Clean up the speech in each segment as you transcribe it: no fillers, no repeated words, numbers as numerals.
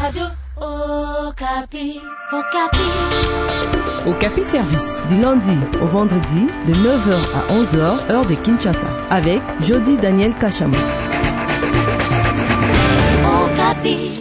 Radio Okapi. Okapi Service, du lundi au vendredi, de 9h à 11h, heure de Kinshasa, avec Jody Daniel Kachama. Okapi.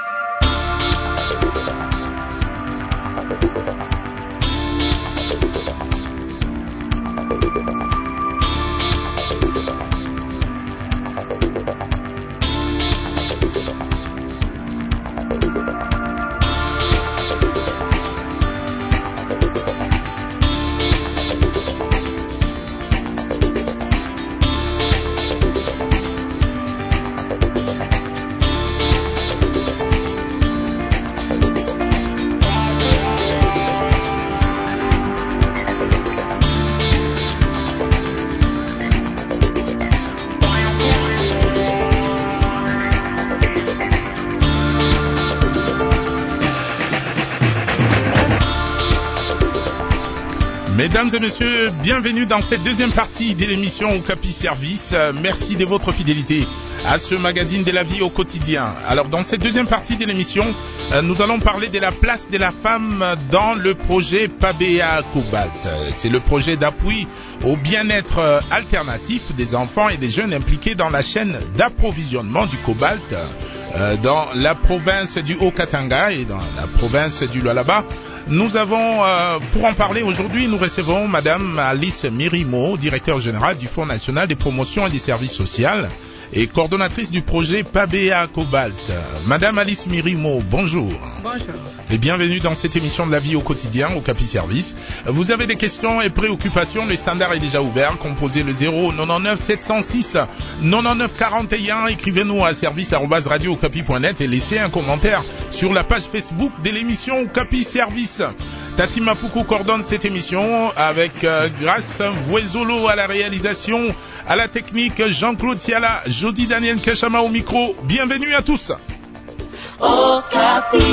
Mesdames et messieurs, bienvenue dans cette deuxième partie de l'émission Okapi Service. Merci de votre fidélité à ce magazine de la vie au quotidien. Alors, dans cette deuxième partie de l'émission, nous allons parler de la place de la femme dans le projet PABEA Cobalt. C'est le projet d'appui au bien-être alternatif des enfants et des jeunes impliqués dans la chaîne d'approvisionnement du cobalt dans la province du Haut-Katanga et dans la province du Lualaba. Nous avons, pour en parler aujourd'hui, nous recevons Madame Alice Mirimo, directeur général du Fonds national des promotions et des services sociaux et coordonnatrice du projet PABEA Cobalt. Madame Alice Mirimo, bonjour. Bonjour. Et bienvenue dans cette émission de la vie au quotidien, au Okapi Service. Vous avez des questions et préoccupations, le standard est déjà ouvert. Composez le 099 706 99 41. Écrivez-nous à service@radiookapi.net et laissez un commentaire sur la page Facebook de l'émission Okapi Service. Tati Mapuku coordonne cette émission avec Grâce Vuezolo à la réalisation, à la technique, Jean-Claude Siala, Jody Daniel Kachama au micro. Bienvenue à tous. Okapi.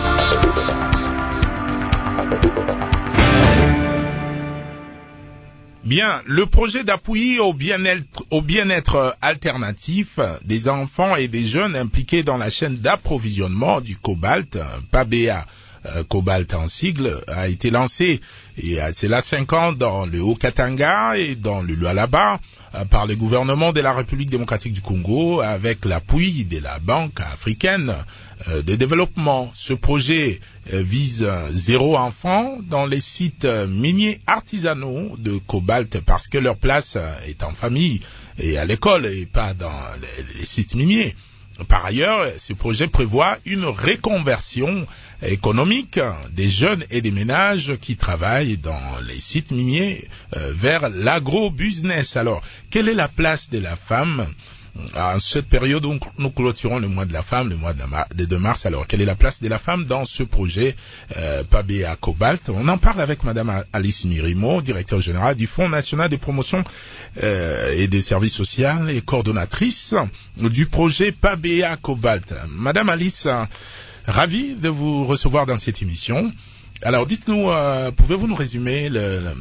Bien, le projet d'appui au bien-être alternatif des enfants et des jeunes impliqués dans la chaîne d'approvisionnement du cobalt, PABEA Cobalt en sigle, a été lancé il y a 5 ans dans le Haut-Katanga et dans le Lualaba par le gouvernement de la République démocratique du Congo avec l'appui de la Banque africaine de développement. Ce projet vise 0 enfant dans les sites miniers artisanaux de cobalt parce que leur place est en famille et à l'école et pas dans les sites miniers. Par ailleurs, ce projet prévoit une reconversion économique des jeunes et des ménages qui travaillent dans les sites miniers vers l'agro-business. Alors, quelle est la place de la femme en cette période où nous clôturons le mois de la femme, le mois de 2 mars? Alors, quelle est la place de la femme dans ce projet PABEA Cobalt? On en parle avec Madame Alice Mirimo, directeur général du Fonds national des promotions et des services sociaux et coordonnatrice du projet PABEA Cobalt. Madame Alice, ravi de vous recevoir dans cette émission. Alors, dites-nous, pouvez-vous nous résumer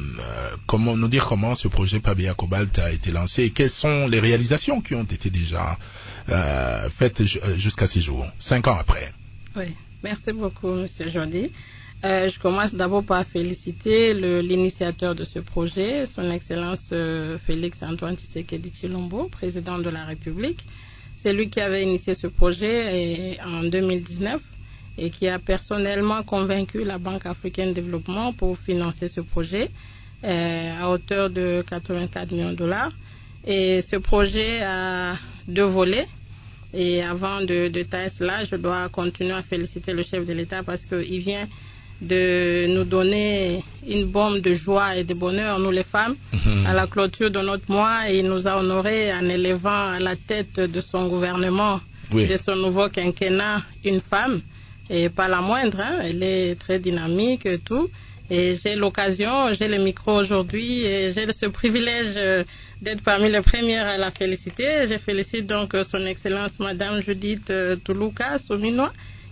comment ce projet PABEA Cobalt a été lancé et quelles sont les réalisations qui ont été déjà faites jusqu'à ces jours, 5 ans après? Oui, merci beaucoup, Monsieur Jody. Je commence d'abord par féliciter l'initiateur de ce projet, son Excellence Félix Antoine Tshisekedi Tshilombo, président de la République. C'est lui qui avait initié ce projet en 2019 et qui a personnellement convaincu la Banque africaine de développement pour financer ce projet à hauteur de 84 millions de dollars. Et ce projet a 2 volets. Et avant de détailler cela, je dois continuer à féliciter le chef de l'État parce qu'il vient de nous donner une bombe de joie et de bonheur, nous les femmes, à la clôture de notre mois. Et il nous a honorés en élevant à la tête de son gouvernement, de son nouveau quinquennat, une femme. Et pas la moindre, elle est très dynamique et tout. Et j'ai l'occasion, j'ai le micro aujourd'hui et j'ai ce privilège d'être parmi les premières à la féliciter. Je félicite donc son Excellence Madame Judith Toulouka Sominois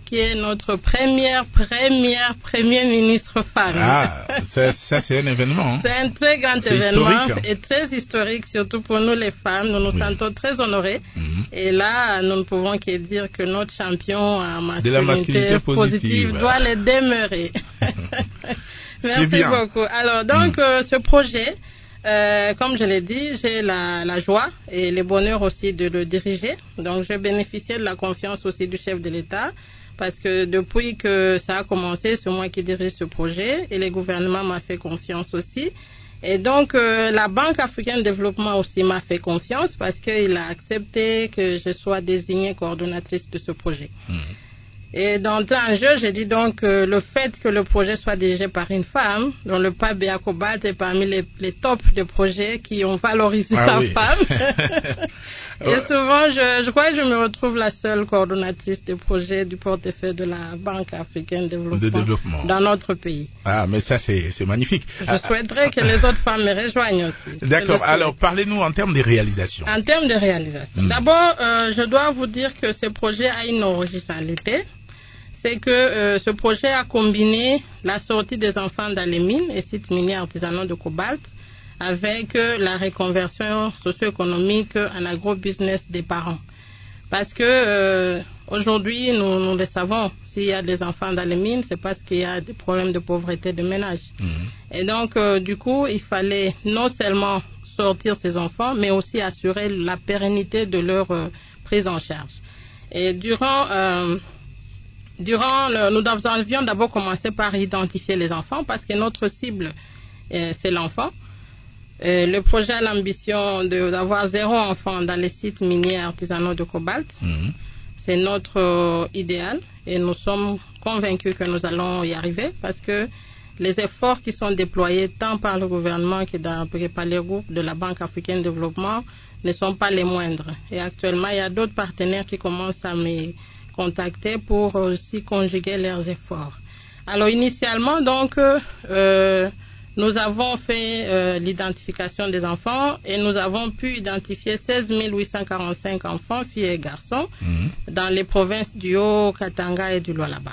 qui est notre première ministre femme. Ah, ça c'est un événement. Hein. C'est un très grand événement et très historique, surtout pour nous les femmes. Nous nous sentons très honorés. Et là, nous ne pouvons que dire que notre champion en masculinité positive doit le demeurer. Merci beaucoup. Alors, donc, ce projet, comme je l'ai dit, j'ai la joie et le bonheur aussi de le diriger. Donc, je bénéficiais de la confiance aussi du chef de l'État parce que depuis que ça a commencé, c'est moi qui dirige ce projet et le gouvernement m'a fait confiance aussi. Et donc, la Banque africaine de développement aussi m'a fait confiance parce qu'il a accepté que je sois désignée coordonnatrice de ce projet. Et d'entrée en jeu, j'ai dit donc le fait que le projet soit dirigé par une femme, dont le PABEA Cobalt est parmi les tops de projets qui ont valorisé la femme. Et souvent, je crois que je me retrouve la seule coordonnatrice des projets du portefeuille de la Banque africaine de développement dans notre pays. Ah, mais ça, c'est magnifique. Je souhaiterais que les autres femmes me rejoignent aussi. D'accord. Alors, parlez-nous en termes de réalisation. En termes de réalisation. D'abord, je dois vous dire que ce projet a une originalité. C'est que ce projet a combiné la sortie des enfants dans les mines et sites miniers artisanaux de cobalt avec la reconversion socio-économique en agro-business des parents. Parce que aujourd'hui, nous le savons, s'il y a des enfants dans les mines, c'est parce qu'il y a des problèmes de pauvreté de ménage. Et donc, du coup, il fallait non seulement sortir ces enfants, mais aussi assurer la pérennité de leur prise en charge. Et nous avions d'abord commencé par identifier les enfants parce que notre cible, c'est l'enfant. Le projet a l'ambition d'avoir 0 enfant dans les sites miniers artisanaux de cobalt. C'est notre idéal et nous sommes convaincus que nous allons y arriver parce que les efforts qui sont déployés tant par le gouvernement que par les groupes de la Banque africaine de développement ne sont pas les moindres. Et actuellement, il y a d'autres partenaires qui commencent à me contacter pour aussi conjuguer leurs efforts. Alors initialement, donc, nous avons fait l'identification des enfants et nous avons pu identifier 16 845 enfants, filles et garçons, dans les provinces du Haut-Katanga et du Lualaba.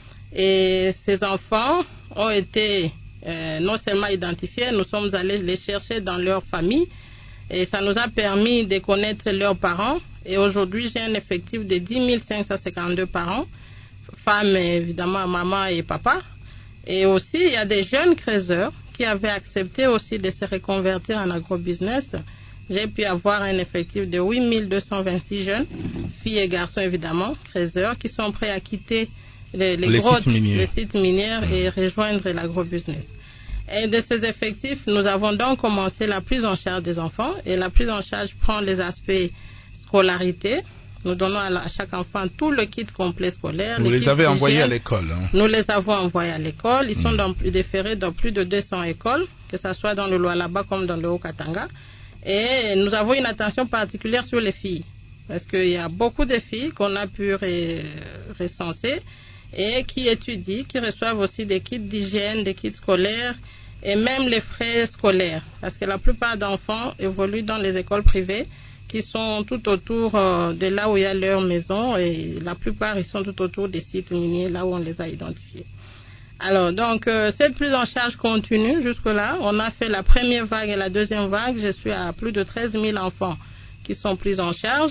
Et ces enfants ont été non seulement identifiés, nous sommes allés les chercher dans leur famille et ça nous a permis de connaître leurs parents. Et aujourd'hui, j'ai un effectif de 10 552 parents, femmes évidemment, maman et papa. Et aussi, il y a des jeunes creuseurs qui avaient accepté aussi de se reconvertir en agrobusiness. J'ai pu avoir un effectif de 8 226 jeunes, filles et garçons évidemment, creuseurs, qui sont prêts à quitter les grottes, les sites miniers et rejoindre l'agrobusiness. Et de ces effectifs, nous avons donc commencé la prise en charge des enfants. Et la prise en charge prend les aspects scolarité. Nous donnons à chaque enfant tout le kit complet scolaire. Vous les avez envoyés à l'école. Nous les avons envoyés à l'école. Ils sont déférés dans plus de 200 écoles, que ce soit dans le Lualaba comme dans le Haut-Katanga. Et nous avons une attention particulière sur les filles. Parce qu'il y a beaucoup de filles qu'on a pu recenser et qui étudient, qui reçoivent aussi des kits d'hygiène, des kits scolaires et même les frais scolaires. Parce que la plupart d'enfants évoluent dans les écoles privées qui sont tout autour de là où il y a leur maison et la plupart ils sont tout autour des sites miniers là où on les a identifiés. Alors donc cette prise en charge continue jusque-là. On a fait la première vague et la deuxième vague. Je suis à plus de 13 000 enfants qui sont pris en charge.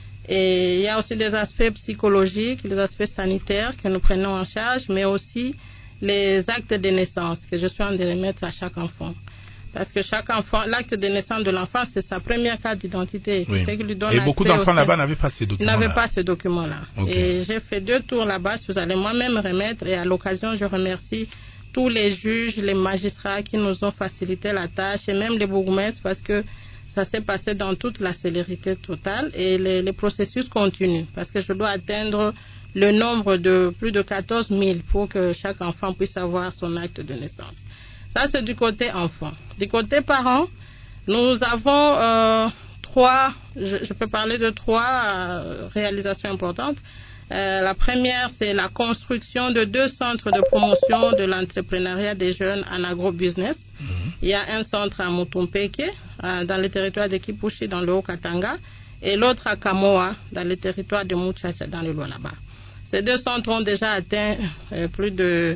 Et il y a aussi des aspects psychologiques, des aspects sanitaires que nous prenons en charge, mais aussi les actes de naissance que je suis en train de remettre à chaque enfant. Parce que chaque enfant, l'acte de naissance de l'enfant, c'est sa première carte d'identité. Oui. C'est ce qui lui donne et beaucoup d'enfants là-bas n'avaient pas ces documents-là. N'avaient pas ce document-là. Okay. Et j'ai fait 2 tours là-bas, si vous allez moi-même remettre. Et à l'occasion, je remercie tous les juges, les magistrats qui nous ont facilité la tâche, et même les bourgmestres, parce que ça s'est passé dans toute la célérité totale. Et les processus continuent, parce que je dois atteindre le nombre de plus de 14 000 pour que chaque enfant puisse avoir son acte de naissance. Ça, c'est du côté enfant. Du côté parents, nous avons 3, je peux parler de 3 réalisations importantes. La première, c'est la construction de 2 centres de promotion de l'entrepreneuriat des jeunes en agrobusiness. Il y a un centre à Mutumpeke, dans le territoire de Kipushi, dans le Haut-Katanga, et l'autre à Kamoa, dans le territoire de Muchacha, dans le Lualaba. Ces 2 centres ont déjà atteint plus de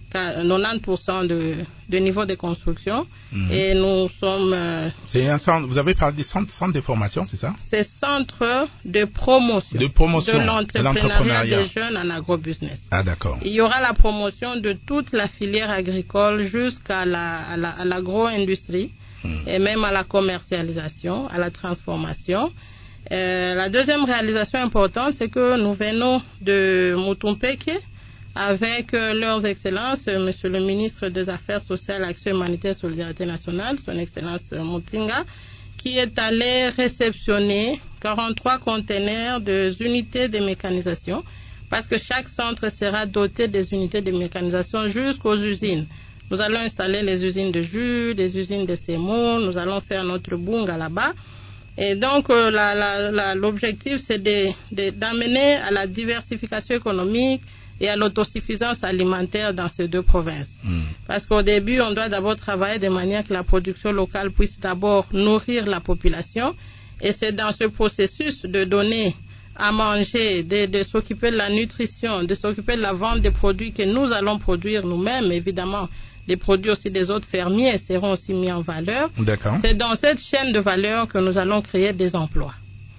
90% de niveau de construction. Et nous sommes... c'est un centre, vous avez parlé des centres de formation, c'est ça? C'est centre de promotion de l'entrepreneuriat des jeunes en agrobusiness. Ah, d'accord. Il y aura la promotion de toute la filière agricole jusqu'à l'agro-industrie et même à la commercialisation, à la transformation. La deuxième réalisation importante, c'est que nous venons de Mutumpeke avec leurs excellences, Monsieur le ministre des Affaires sociales, Action humanitaire, Solidarité nationale, son excellence Mutinga, qui est allé réceptionner 43 conteneurs de unités de mécanisation, parce que chaque centre sera doté des unités de mécanisation jusqu'aux usines. Nous allons installer les usines de jus, les usines de semoule, nous allons faire notre bunga là-bas. Et donc, l'objectif, c'est d'amener à la diversification économique et à l'autosuffisance alimentaire dans ces 2 provinces. Parce qu'au début, on doit d'abord travailler de manière que la production locale puisse d'abord nourrir la population. Et c'est dans ce processus de donner à manger, de s'occuper de la nutrition, de s'occuper de la vente des produits que nous allons produire nous-mêmes. Évidemment, les produits aussi des autres fermiers seront aussi mis en valeur. D'accord. C'est dans cette chaîne de valeur que nous allons créer des emplois.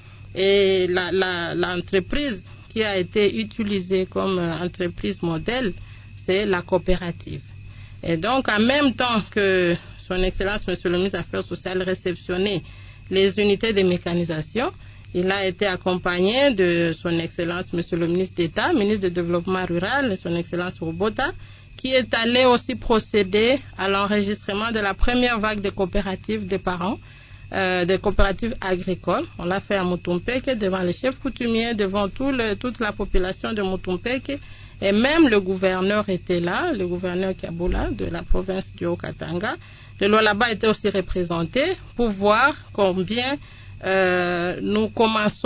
Et l'entreprise qui a été utilisée comme entreprise modèle, c'est la coopérative. Et donc, en même temps que son Excellence, Monsieur le ministre des Affaires sociales, réceptionnait les unités de mécanisation, il a été accompagné de son Excellence, Monsieur le ministre d'État, ministre du Développement rural, son Excellence Robota, qui est allé aussi procéder à l'enregistrement de la première vague de coopératives des parents, des coopératives agricoles. On l'a fait à Mutumpeke devant les chefs coutumiers, devant toute la population de Mutumpeke. Et même le gouverneur était là, le gouverneur Kabula de la province du Haut-Katanga. Le Lualaba était aussi représenté pour voir combien nous commençons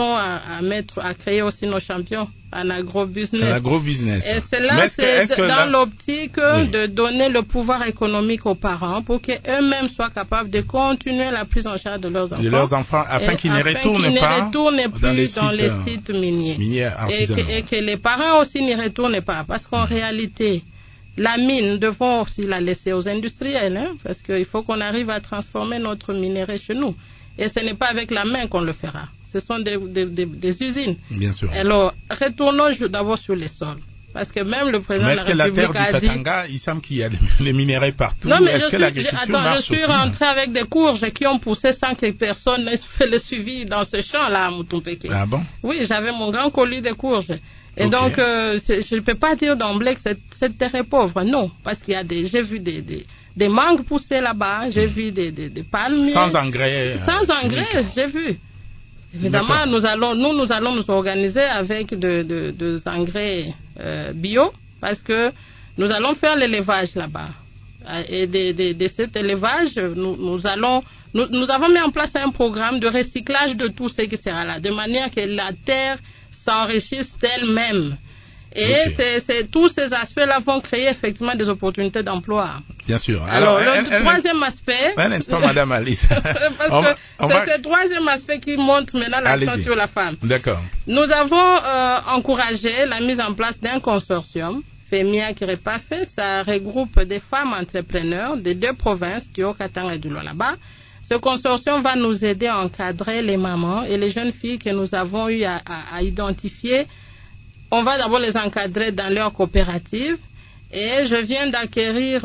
à créer aussi nos champions en agrobusiness. Et cela, c'est dans l'optique de donner le pouvoir économique aux parents pour qu'eux-mêmes soient capables de continuer la prise en charge de leurs enfants. Afin qu'ils ne retournent plus dans les sites miniers. Et que les parents aussi n'y retournent pas. Parce qu'en réalité, la mine, nous devons aussi la laisser aux industriels, parce qu'il faut qu'on arrive à transformer notre minerai chez nous. Et ce n'est pas avec la main qu'on le fera. Ce sont des usines. Bien sûr. Alors, retournons d'abord sur les sols. Parce que même le président de la République a dit... Mais est-ce que la terre du Katanga, il semble qu'il y a des minerais partout? Non, mais est-ce que l'agriculture marche aussi? Je suis rentré avec des courges qui ont poussé sans que personne n'ait fait le suivi dans ce champ-là à Mutumpeke. Ah bon? Oui, j'avais mon grand colis de courges. Et donc, je ne peux pas dire d'emblée que cette terre est pauvre. Non, parce qu'il y a j'ai vu des mangues pousser là-bas, j'ai vu des palmiers. Sans engrais. Sans engrais, j'ai vu. Évidemment, nous allons nous organiser avec des engrais bio, parce que nous allons faire l'élevage là-bas. Et de cet élevage, nous avons mis en place un programme de recyclage de tout ce qui sera là, de manière que la terre s'enrichisse d'elle-même. Et tous ces aspects-là vont créer effectivement des opportunités d'emploi. Bien sûr. Alors le troisième aspect... Un instant, Madame Alice. Parce que c'est ce troisième aspect qui montre maintenant l'accent sur la femme. D'accord. Nous avons encouragé la mise en place d'un consortium, FEMIA Kirepafé. Ça regroupe des femmes entrepreneurs des 2 provinces, du Haut-Katanga et du Lualaba. Ce consortium va nous aider à encadrer les mamans et les jeunes filles que nous avons eu à identifier. On va d'abord les encadrer dans leur coopérative et je viens d'acquérir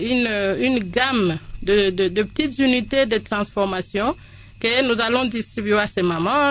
une gamme de petites unités de transformation que nous allons distribuer à ces mamans.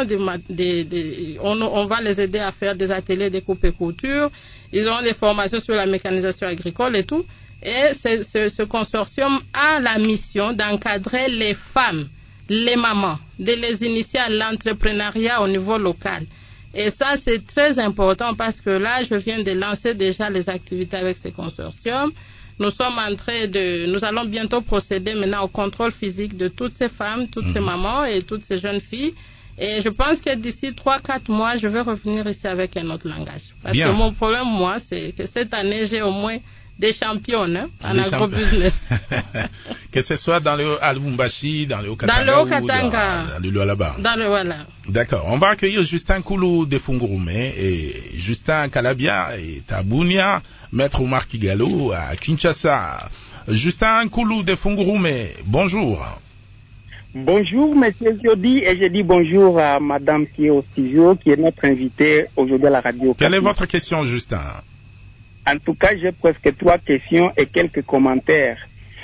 On va les aider à faire des ateliers de coupe et couture. Ils auront des formations sur la mécanisation agricole et tout. Et ce consortium a la mission d'encadrer les femmes, les mamans, de les initier à l'entrepreneuriat au niveau local. Et ça, c'est très important parce que là, je viens de lancer déjà les activités avec ces consortiums. Nous allons bientôt procéder maintenant au contrôle physique de toutes ces femmes, toutes ces mamans et toutes ces jeunes filles. Et je pense que d'ici 3-4 mois, je vais revenir ici avec un autre langage. Parce que mon problème, moi, c'est que cette année, j'ai au moins des championnes en agrobusiness. Que ce soit dans le Lubumbashi, dans le Haut-Katanga, dans le Haut-Katanga, dans le Lualaba. Dans le voilà. D'accord. On va accueillir Justin Koulou de Fungurume et Justin Kalabia et Tabunia, Maître Omar Kigalo à Kinshasa. Justin Koulou de Fungurume, bonjour. Bonjour, monsieur Jody, et je dis bonjour à madame qui est au studio, qui est notre invitée aujourd'hui à la radio. Quelle est votre question, Justin? En tout cas, j'ai presque 3 questions et quelques commentaires.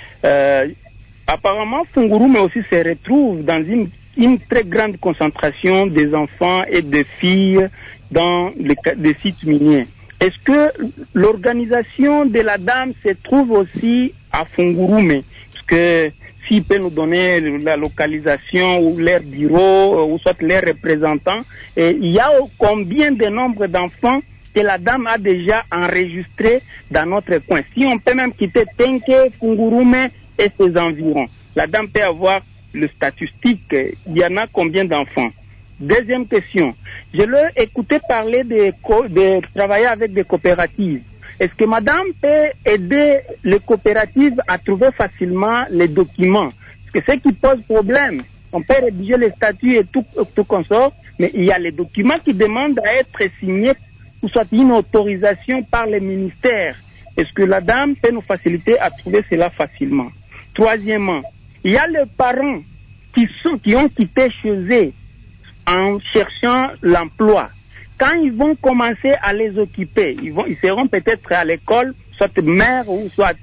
Apparemment, Fungurume aussi se retrouve dans une très grande concentration des enfants et des filles dans les sites miniers. Est-ce que l'organisation de la dame se trouve aussi à Fungurume? Parce que s'il peut nous donner la localisation ou leur bureau ou soit leurs représentants, et il y a combien de nombre d'enfants que la dame a déjà enregistré dans notre coin? Si on peut même quitter Tenke, Fungurume et ses environs, la dame peut avoir le statistique, il y en a combien d'enfants? Deuxième question, je l'ai écouté parler de travailler avec des coopératives. Est-ce que madame peut aider les coopératives à trouver facilement les documents? Parce que ce qui pose problème, on peut rédiger les statuts et tout consort, mais il y a les documents qui demandent à être signés ou soit une autorisation par les ministères. Est-ce que la dame peut nous faciliter à trouver cela facilement? Troisièmement, il y a les parents qui ont quitté chez eux en cherchant l'emploi. Quand ils vont commencer à les occuper, ils seront peut-être à l'école, soit mère ou soit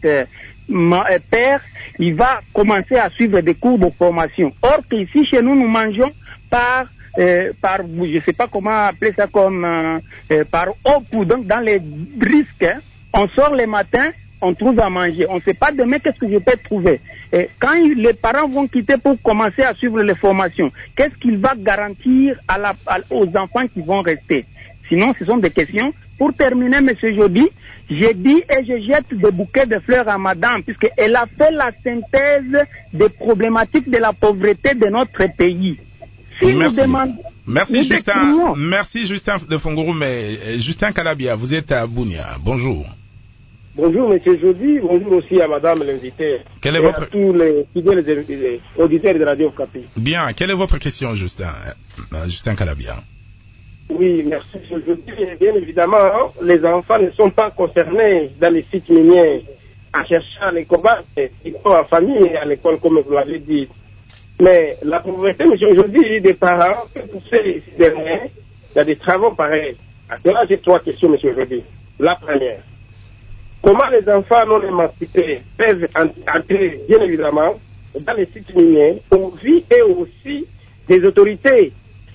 père, il va commencer à suivre des cours de formation. Or qu'ici chez nous, nous mangeons par je ne sais pas comment appeler ça, comme par eau, donc dans les risques, hein, on sort le matin, on trouve à manger. On ne sait pas demain qu'est-ce que je peux trouver. Et quand les parents vont quitter pour commencer à suivre les formations, qu'est-ce qu'il va garantir aux enfants qui vont rester? Sinon, ce sont des questions. Pour terminer, M. Jody, j'ai dit et je jette des bouquets de fleurs à madame, puisqu'elle a fait la synthèse des problématiques de la pauvreté de notre pays. Si merci. Merci Justin. Merci Justin de Fungurume. Mais Justin Kalabia, vous êtes à Bunia. Bonjour. Bonjour monsieur Jody, bonjour aussi à madame l'invité. Quelle est votre... à tous les auditeurs de Radio Okapi. Bien, quelle est votre question Justin Kalabia? Oui, merci monsieur Jody. Bien évidemment, les enfants ne sont pas concernés dans les sites miniers en cherchant les combats, ils sont en famille et à l'école comme vous l'avez dit. Mais la pauvreté, monsieur Jody, des parents, pour ces derniers, il y a des travaux pareils. Alors j'ai 3 questions monsieur Jody. La première. Comment les enfants non émancipés peuvent entrer, bien évidemment, dans les sites miniers, au vu et aussi des autorités,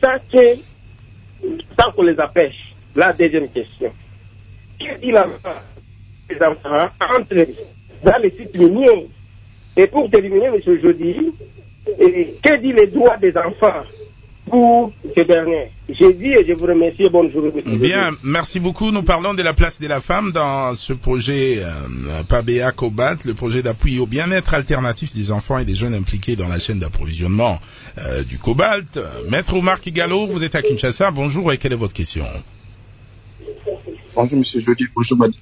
sans qu'on les empêche? La deuxième question. Qu'est-ce qu'il en fait les enfants entrent dans les sites miniers? Et pour terminer, monsieur Jody, que dit les droits des enfants pour ces derniers? J'ai dit et je vous remercie. Bonne journée. Bien, merci beaucoup. Nous parlons de la place de la femme dans ce projet PABEA Cobalt, le projet d'appui au bien-être alternatif des enfants et des jeunes impliqués dans la chaîne d'approvisionnement du cobalt. Maître Omar Kigalo, vous êtes à Kinshasa. Bonjour et quelle est votre question? Bonjour monsieur Jody, bonjour madame.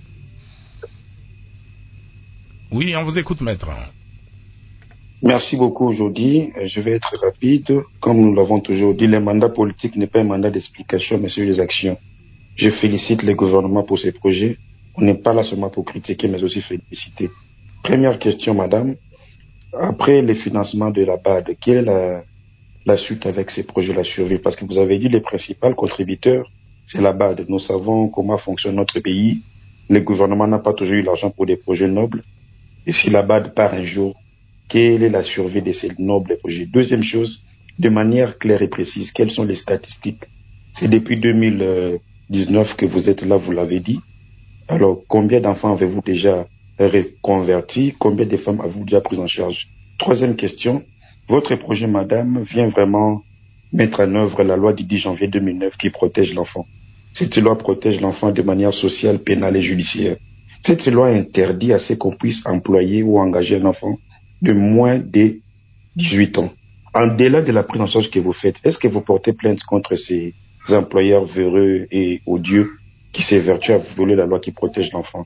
Oui, on vous écoute maître. Merci beaucoup aujourd'hui. Je vais être rapide. Comme nous l'avons toujours dit, le mandat politique n'est pas un mandat d'explication, mais c'est des actions. Je félicite le gouvernement pour ces projets. On n'est pas là seulement pour critiquer, mais aussi féliciter. Première question, madame. Après le financement de la BAD, quelle est la suite avec ces projets, la survie? Parce que vous avez dit les principaux contributeurs, c'est la BAD. Nous savons comment fonctionne notre pays. Le gouvernement n'a pas toujours eu l'argent pour des projets nobles. Et si la BAD part un jour, quelle est la survie de ces nobles projets? Deuxième chose, de manière claire et précise, quelles sont les statistiques? C'est depuis 2019 que vous êtes là, vous l'avez dit. Alors, combien d'enfants avez-vous déjà reconvertis? Combien de femmes avez-vous déjà prises en charge? Troisième question, votre projet, madame, vient vraiment mettre en œuvre la loi du 10 janvier 2009 qui protège l'enfant. Cette loi protège l'enfant de manière sociale, pénale et judiciaire. Cette loi interdit à ce qu'on puisse employer ou engager un enfant de moins de 18 ans. En delà de la prise en charge que vous faites, est-ce que vous portez plainte contre ces employeurs véreux et odieux qui s'évertuent à violer la loi qui protège l'enfant?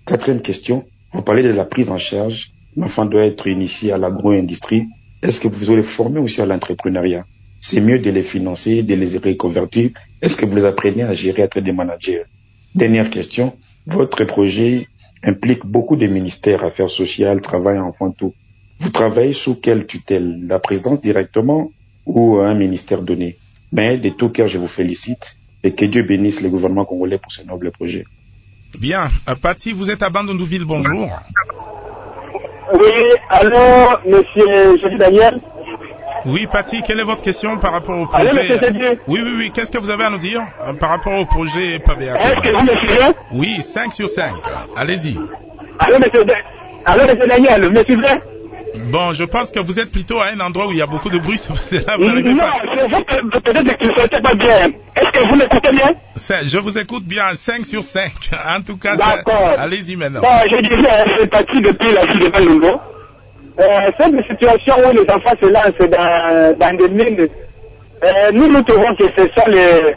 Quatrième question, vous parlez de la prise en charge. L'enfant doit être initié à l'agro-industrie. Est-ce que vous allez former aussi à l'entrepreneuriat? C'est mieux de les financer, de les reconvertir. Est-ce que vous les apprenez à gérer, à être des managers? Dernière question, votre projet implique beaucoup de ministères, affaires sociales, travail, enfants, tout. Vous travaillez sous quelle tutelle? La présidence directement ou un ministère donné? Mais de tout cœur, je vous félicite et que Dieu bénisse le gouvernement congolais pour ce noble projet. Bien. Paty, vous êtes à Bandundouville, bonjour. Oui, allô, monsieur Jody Daniel. Oui, Paty, quelle est votre question par rapport au Allô, projet? monsieur Jody. Oui. Qu'est-ce que vous avez à nous dire par rapport au projet PABEA? Est-ce que vous me suivez? Oui, 5 sur 5. Allez-y. Allô, monsieur Daniel, me suivez? Bon, je pense que vous êtes plutôt à un endroit où il y a beaucoup de bruit. C'est là, vous n'arrivez Non, pas. c'est vous peut-être que vous ne sentez pas bien. Est-ce que vous m'écoutez bien? Je vous écoute bien, 5 sur 5. En tout cas, D'accord. allez-y maintenant. Bon, je disais, c'est parti depuis la ville de Bandundu. C'est une situation où les enfants se lancent dans des mines. Nous trouvons que ce sont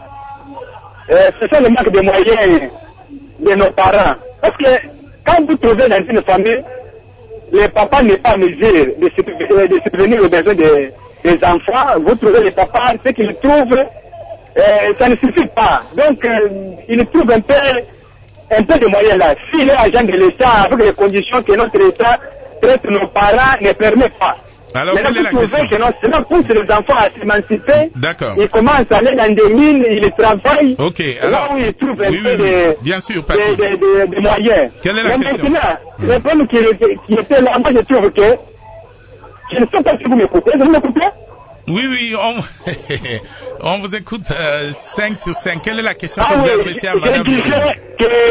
les manques de moyens de nos parents. Parce que quand vous trouvez dans une famille, le papa n'est pas en mesure de subvenir aux besoins des enfants, vous trouvez le papa, ce qu'il trouve, ça ne suffit pas. Donc, il trouve un peu de moyens là. S'il est agent de l'État, avec les conditions que notre État traite nos parents, ne permet pas. Alors, maintenant, quelle est la vous trouvez question? que cela pousse les enfants à s'émanciper. D'accord. Ils commencent à aller dans des mines, ils travaillent. Ok, là alors. où ils trouvent un Oui, peu bien sûr, Paty. de moyens. Quelle est la mais question? Maintenant, le problème qui était là, moi je trouve que, je ne sais pas si vous m'écoutez, vous m'écoutez? Oui, on vous écoute 5 sur 5. Quelle est la question que vous oui, adressez à madame? Je disais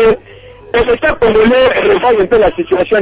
que l'État congolais révèle un peu la situation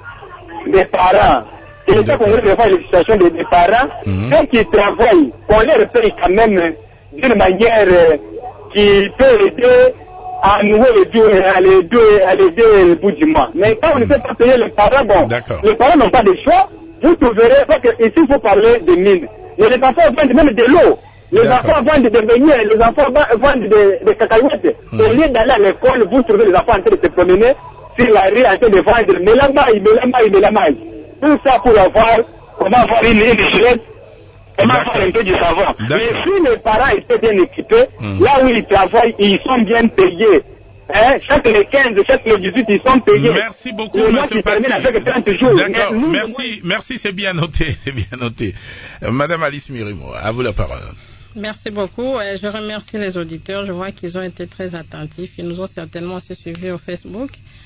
des parents. Que l'État congolais révèle la situation des parents. Ceux qui travaillent, on les paye quand même d'une manière qui peut aider à nouer à l'aider le bout du mois. Mais quand on ne peut pas payer les parents, bon, les parents n'ont pas de choix. Vous trouverez, parce que ici il faut parler de mines. Mais les enfants vendent même de l'eau. Les enfants vendent des beignets, les enfants vendent des cacahuètes. Au lieu d'aller à l'école, vous trouvez les enfants en train de se promener sur la rue en train de vendre mélamaï. Tout ça pour comment avoir une échelle, comment avoir un peu du savon. Mais si les parents étaient bien équipés, là où ils travaillent, ils sont bien payés. Chaque les 15, chaque les 18, ils sont payés. Merci beaucoup, monsieur Paty. D'accord, merci, c'est bien noté. Madame Alice Mirimo, à vous la parole. Merci beaucoup. Je remercie les auditeurs. Je vois qu'ils ont été très attentifs. Ils nous ont certainement aussi suivis au Facebook.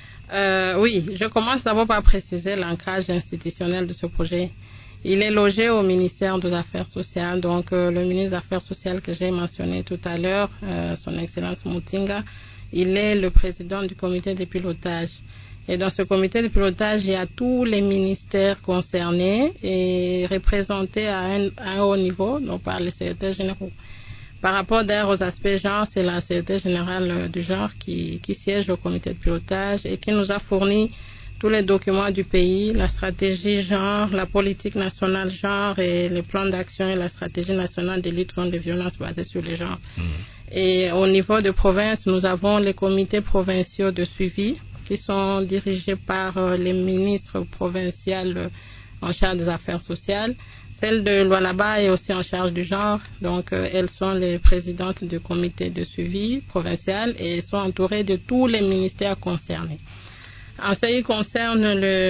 Oui, je commence d'abord par préciser l'ancrage institutionnel de ce projet. Il est logé au ministère des Affaires sociales. Donc, le ministre des Affaires sociales que j'ai mentionné tout à l'heure, son Excellence Mutinga, il est le président du comité de pilotage. Et dans ce comité de pilotage, il y a tous les ministères concernés et représentés à un haut niveau, donc par les secrétaires généraux. Par rapport d'ailleurs aux aspects genre, c'est la secrétaire générale du genre qui siège au comité de pilotage et qui nous a fourni tous les documents du pays, la stratégie genre, la politique nationale genre et les plans d'action et la stratégie nationale de lutte contre les violences basées sur les genres. Et au niveau de province, nous avons les comités provinciaux de suivi qui sont dirigés par les ministres provinciales en charge des affaires sociales. Celle de Lualaba est aussi en charge du genre, donc elles sont les présidentes du comité de suivi provincial et sont entourées de tous les ministères concernés. En ce qui concerne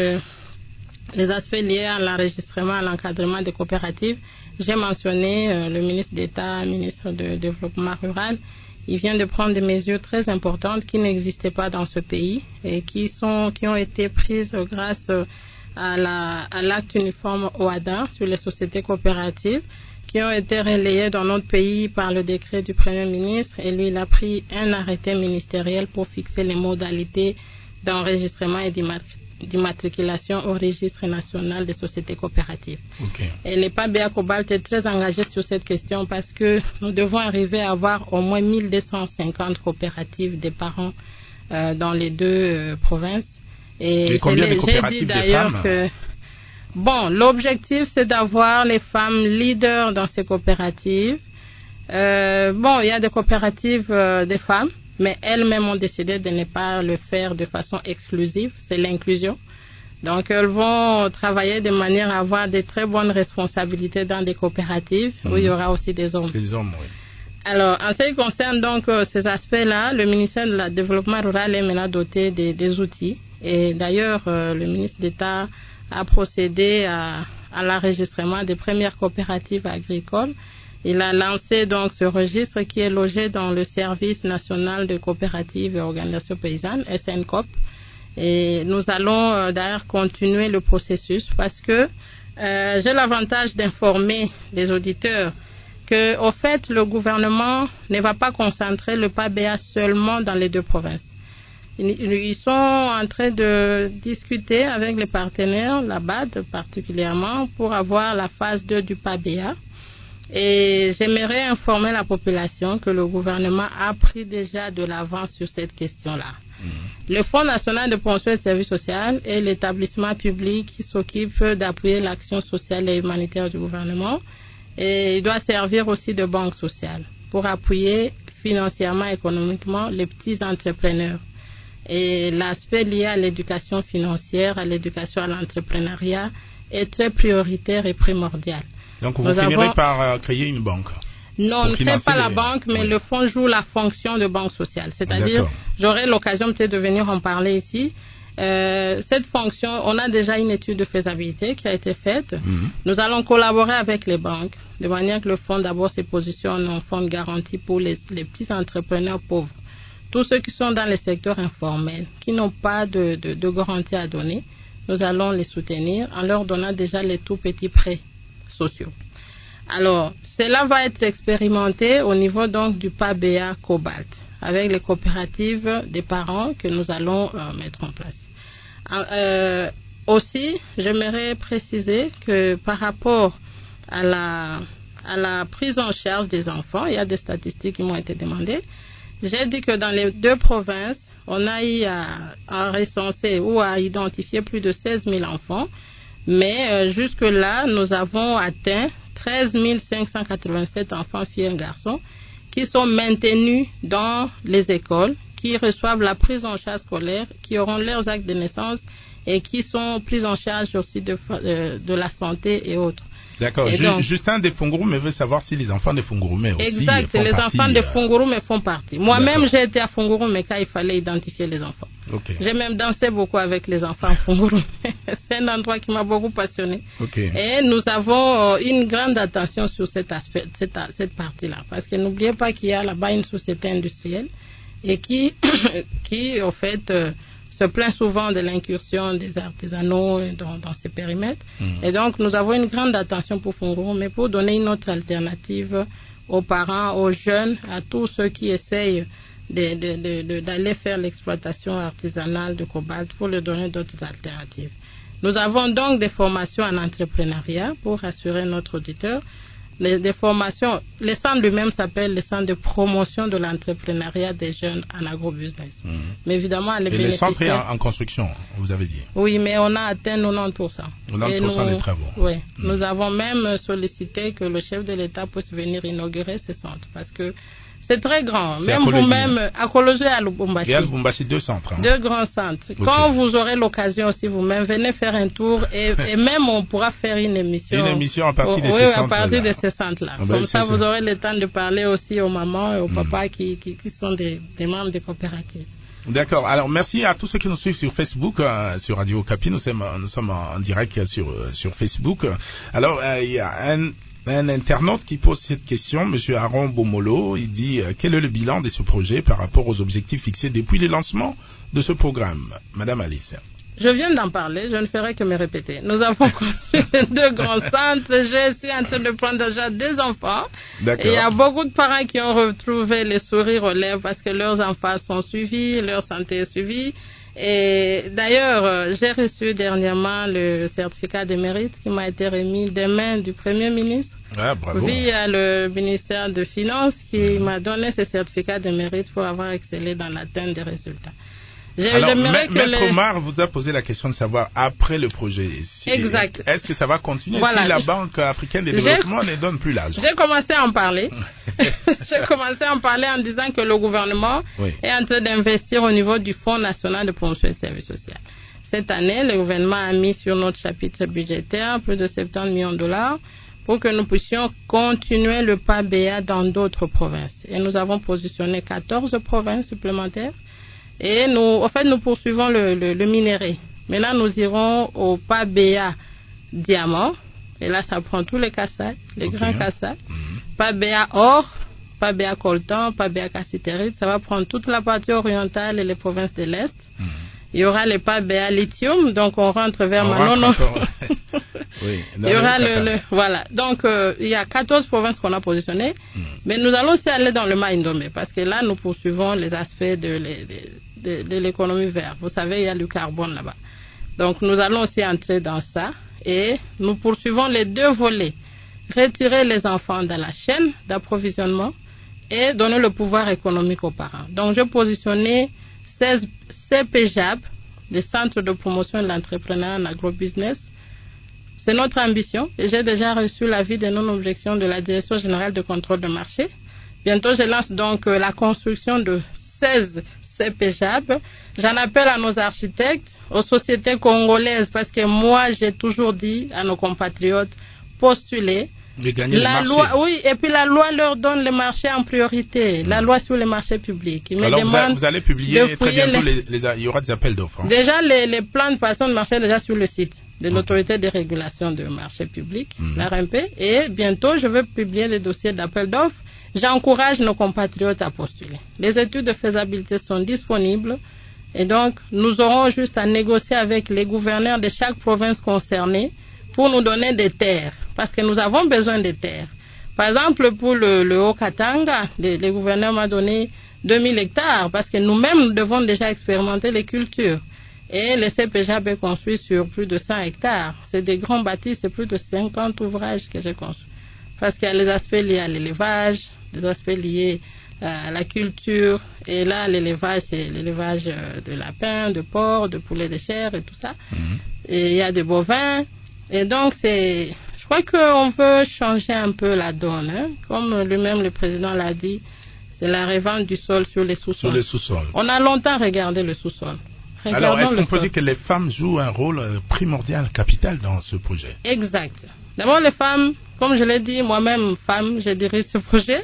les aspects liés à l'enregistrement, à l'encadrement des coopératives, j'ai mentionné le ministre d'État, ministre de Développement rural. Il vient de prendre des mesures très importantes qui n'existaient pas dans ce pays et qui ont été prises grâce à l'acte uniforme OADA sur les sociétés coopératives qui ont été relayées dans notre pays par le décret du Premier ministre et lui il a pris un arrêté ministériel pour fixer les modalités d'enregistrement et d'immatriculation au registre national des sociétés coopératives. Et le PABEA Cobalt est très engagé sur cette question parce que nous devons arriver à avoir au moins 1250 coopératives des parents dans les deux provinces. Et combien de coopératives des femmes? L'objectif c'est d'avoir les femmes leaders dans ces coopératives. Il y a des coopératives des femmes mais elles-mêmes ont décidé de ne pas le faire de façon exclusive, c'est l'inclusion. Donc, elles vont travailler de manière à avoir de très bonnes responsabilités dans des coopératives où il y aura aussi des hommes. Les hommes, oui. Alors, en ce qui concerne donc ces aspects-là, le ministère du Développement rural est maintenant doté des outils. Et d'ailleurs, le ministre d'État a procédé à l'enregistrement des premières coopératives agricoles. Il a lancé donc ce registre qui est logé dans le Service national de coopératives et organisations paysannes, SNCOP. Et nous allons d'ailleurs continuer le processus parce que j'ai l'avantage d'informer les auditeurs que, au fait, le gouvernement ne va pas concentrer le PABA seulement dans les deux provinces. Ils sont en train de discuter avec les partenaires, la BAD particulièrement, pour avoir la phase 2 du PABA. Et j'aimerais informer la population que le gouvernement a pris déjà de l'avance sur cette question-là. Le Fonds national de pension et de services sociaux est l'établissement public qui s'occupe d'appuyer l'action sociale et humanitaire du gouvernement. Et il doit servir aussi de banque sociale pour appuyer financièrement et économiquement les petits entrepreneurs. Et l'aspect lié à l'éducation financière, à l'éducation à l'entrepreneuriat est très prioritaire et primordial. Donc vous finirez par créer une banque? Non, on ne crée pas la banque, mais le fonds joue la fonction de banque sociale. C'est-à-dire, j'aurai l'occasion peut-être de venir en parler ici. Cette fonction, on a déjà une étude de faisabilité qui a été faite. Nous allons collaborer avec les banques, de manière que le fonds d'abord se positionne en fonds de garantie pour les petits entrepreneurs pauvres. Tous ceux qui sont dans les secteurs informels, qui n'ont pas de garantie à donner, nous allons les soutenir en leur donnant déjà les tout petits prêts sociaux. Alors, cela va être expérimenté au niveau donc du PABA Cobalt, avec les coopératives des parents que nous allons mettre en place. Aussi, j'aimerais préciser que par rapport à la prise en charge des enfants, il y a des statistiques qui m'ont été demandées. J'ai dit que dans les deux provinces, on a eu à recenser ou à identifier plus de 16 000 enfants, mais jusque-là, nous avons atteint 13 587 enfants, filles et garçons, qui sont maintenus dans les écoles, qui reçoivent la prise en charge scolaire, qui auront leurs actes de naissance et qui sont pris en charge aussi de la santé et autres. D'accord. Justin de Fungurume veut savoir si les enfants de Fungurume aussi exact, font les partie, enfants de Fungurume font partie. Moi-même, j'ai été à Fungurume quand il fallait identifier les enfants. Okay. J'ai même dansé beaucoup avec les enfants à Fungurume. C'est un endroit qui m'a beaucoup passionné. Okay. Et nous avons une grande attention sur cet aspect, cette partie-là. Parce que n'oubliez pas qu'il y a là-bas une société industrielle et qui au fait, se plaint souvent de l'incursion des artisanaux dans ces périmètres. Et donc, nous avons une grande attention pour Fungurume, mais pour donner une autre alternative aux parents, aux jeunes, à tous ceux qui essayent d'aller faire l'exploitation artisanale de cobalt, pour leur donner d'autres alternatives. Nous avons donc des formations en entrepreneuriat pour assurer notre auditeur. Des formations, le centre lui-même s'appelle le centre de promotion de l'entrepreneuriat des jeunes en agrobusiness. Mais évidemment, les bénéficiaires... le centre est en construction, vous avez dit. Oui, mais on a atteint 90%. 90% des travaux. Oui, nous avons même sollicité que le chef de l'État puisse venir inaugurer ce centre parce que c'est très grand. C'est même vous-même, à Kologé et à Lubumbashi. Et à Lubumbashi, deux centres. Deux grands centres. Okay. Quand vous aurez l'occasion aussi, vous-même, venez faire un tour et même on pourra faire une émission. Une émission à partir de ces centres-là. Oui, à partir de ces centres-là. Comme ça, vous aurez le temps de parler aussi aux mamans et aux papas qui sont des membres des coopératives. D'accord. Alors, merci à tous ceux qui nous suivent sur Facebook, sur Radio Okapi. Nous sommes en direct sur Facebook. Alors, il y a un internaute qui pose cette question, Monsieur Aaron Bomolo. Il dit quel est le bilan de ce projet par rapport aux objectifs fixés depuis le lancement de ce programme, Madame Alice? Je viens d'en parler, je ne ferai que me répéter. Nous avons construit deux grands centres. Je suis en train de prendre déjà des enfants. D'accord. Et il y a beaucoup de parents qui ont retrouvé les sourires aux lèvres parce que leurs enfants sont suivis, leur santé est suivie. Et d'ailleurs, j'ai reçu dernièrement le certificat de mérite qui m'a été remis des mains du Premier ministre. Ah, bravo. Via le ministère de Finances qui m'a donné ce certificat de mérite pour avoir excellé dans l'atteinte des résultats. Alors, Maître Omar vous a posé la question de savoir après le projet. Exact. Est-ce que ça va continuer voilà. si la Banque africaine de développement ne donne plus l'argent? J'ai commencé à en parler. J'ai commencé à en parler en disant que le gouvernement est en train d'investir au niveau du Fonds national de promotion et de services sociaux. Cette année, le gouvernement a mis sur notre chapitre budgétaire plus de 70 millions de dollars pour que nous puissions continuer le PABA dans d'autres provinces. Et nous avons positionné 14 provinces supplémentaires. Et nous poursuivons le minerai. Maintenant, nous irons au PABA diamant. Et là, ça prend tous les cassailles, les grands cassailles. PABA or, PABA coltan, PABA cassitérite. Ça va prendre toute la partie orientale et les provinces de l'Est. Il y aura les PABA lithium. Donc, on rentre vers Manono. Oui, il y aura voilà. Donc, il y a 14 provinces qu'on a positionnées. Mais nous allons aussi aller dans le Maïndomé. Parce que là, nous poursuivons les aspects de l'économie verte. Vous savez, il y a le carbone là-bas. Donc, nous allons aussi entrer dans ça. Et nous poursuivons les deux volets. Retirer les enfants de la chaîne d'approvisionnement et donner le pouvoir économique aux parents. Donc, je positionnais 16 CPJAB, les centres de promotion de l'entrepreneuriat en agrobusiness. C'est notre ambition et j'ai déjà reçu l'avis de non-objection de la Direction générale de contrôle de marché. Bientôt, je lance donc la construction de 16 CPJAB. J'en appelle à nos architectes, aux sociétés congolaises, parce que moi, j'ai toujours dit à nos compatriotes, postulez. De gagner la loi, oui, et puis la loi leur donne le marché en priorité, la loi sur les marchés publics. Alors vous allez publier très bientôt, il y aura des appels d'offres. Hein. Déjà, les plans de passation de marché déjà sur le site de l'autorité de régulation de marché public, l'ARMP, et bientôt je vais publier les dossiers d'appel d'offres. J'encourage nos compatriotes à postuler. Les études de faisabilité sont disponibles et donc nous aurons juste à négocier avec les gouverneurs de chaque province concernée pour nous donner des terres, parce que nous avons besoin de terres. Par exemple, pour le Haut-Katanga, le gouverneur m'a donné 2000 hectares, parce que nous-mêmes, nous devons déjà expérimenter les cultures. Et le CPJAB est construit sur plus de 100 hectares. C'est des grands bâtis, c'est plus de 50 ouvrages que j'ai construits. Parce qu'il y a les aspects liés à l'élevage, des aspects liés à la culture. Et là, l'élevage, c'est l'élevage de lapins, de porcs, de poulets de chair et tout ça. Et il y a des bovins. Et donc, je crois qu'on veut changer un peu la donne, hein. Comme lui-même le président l'a dit, c'est la revente du sol sur les sous-sols. Sur les sous-sols. On a longtemps regardé le sous-sol. Alors, est-ce qu'on peut dire que les femmes jouent un rôle primordial, capital dans ce projet? Exact. D'abord, les femmes, comme je l'ai dit, moi-même, femme, je dirige ce projet.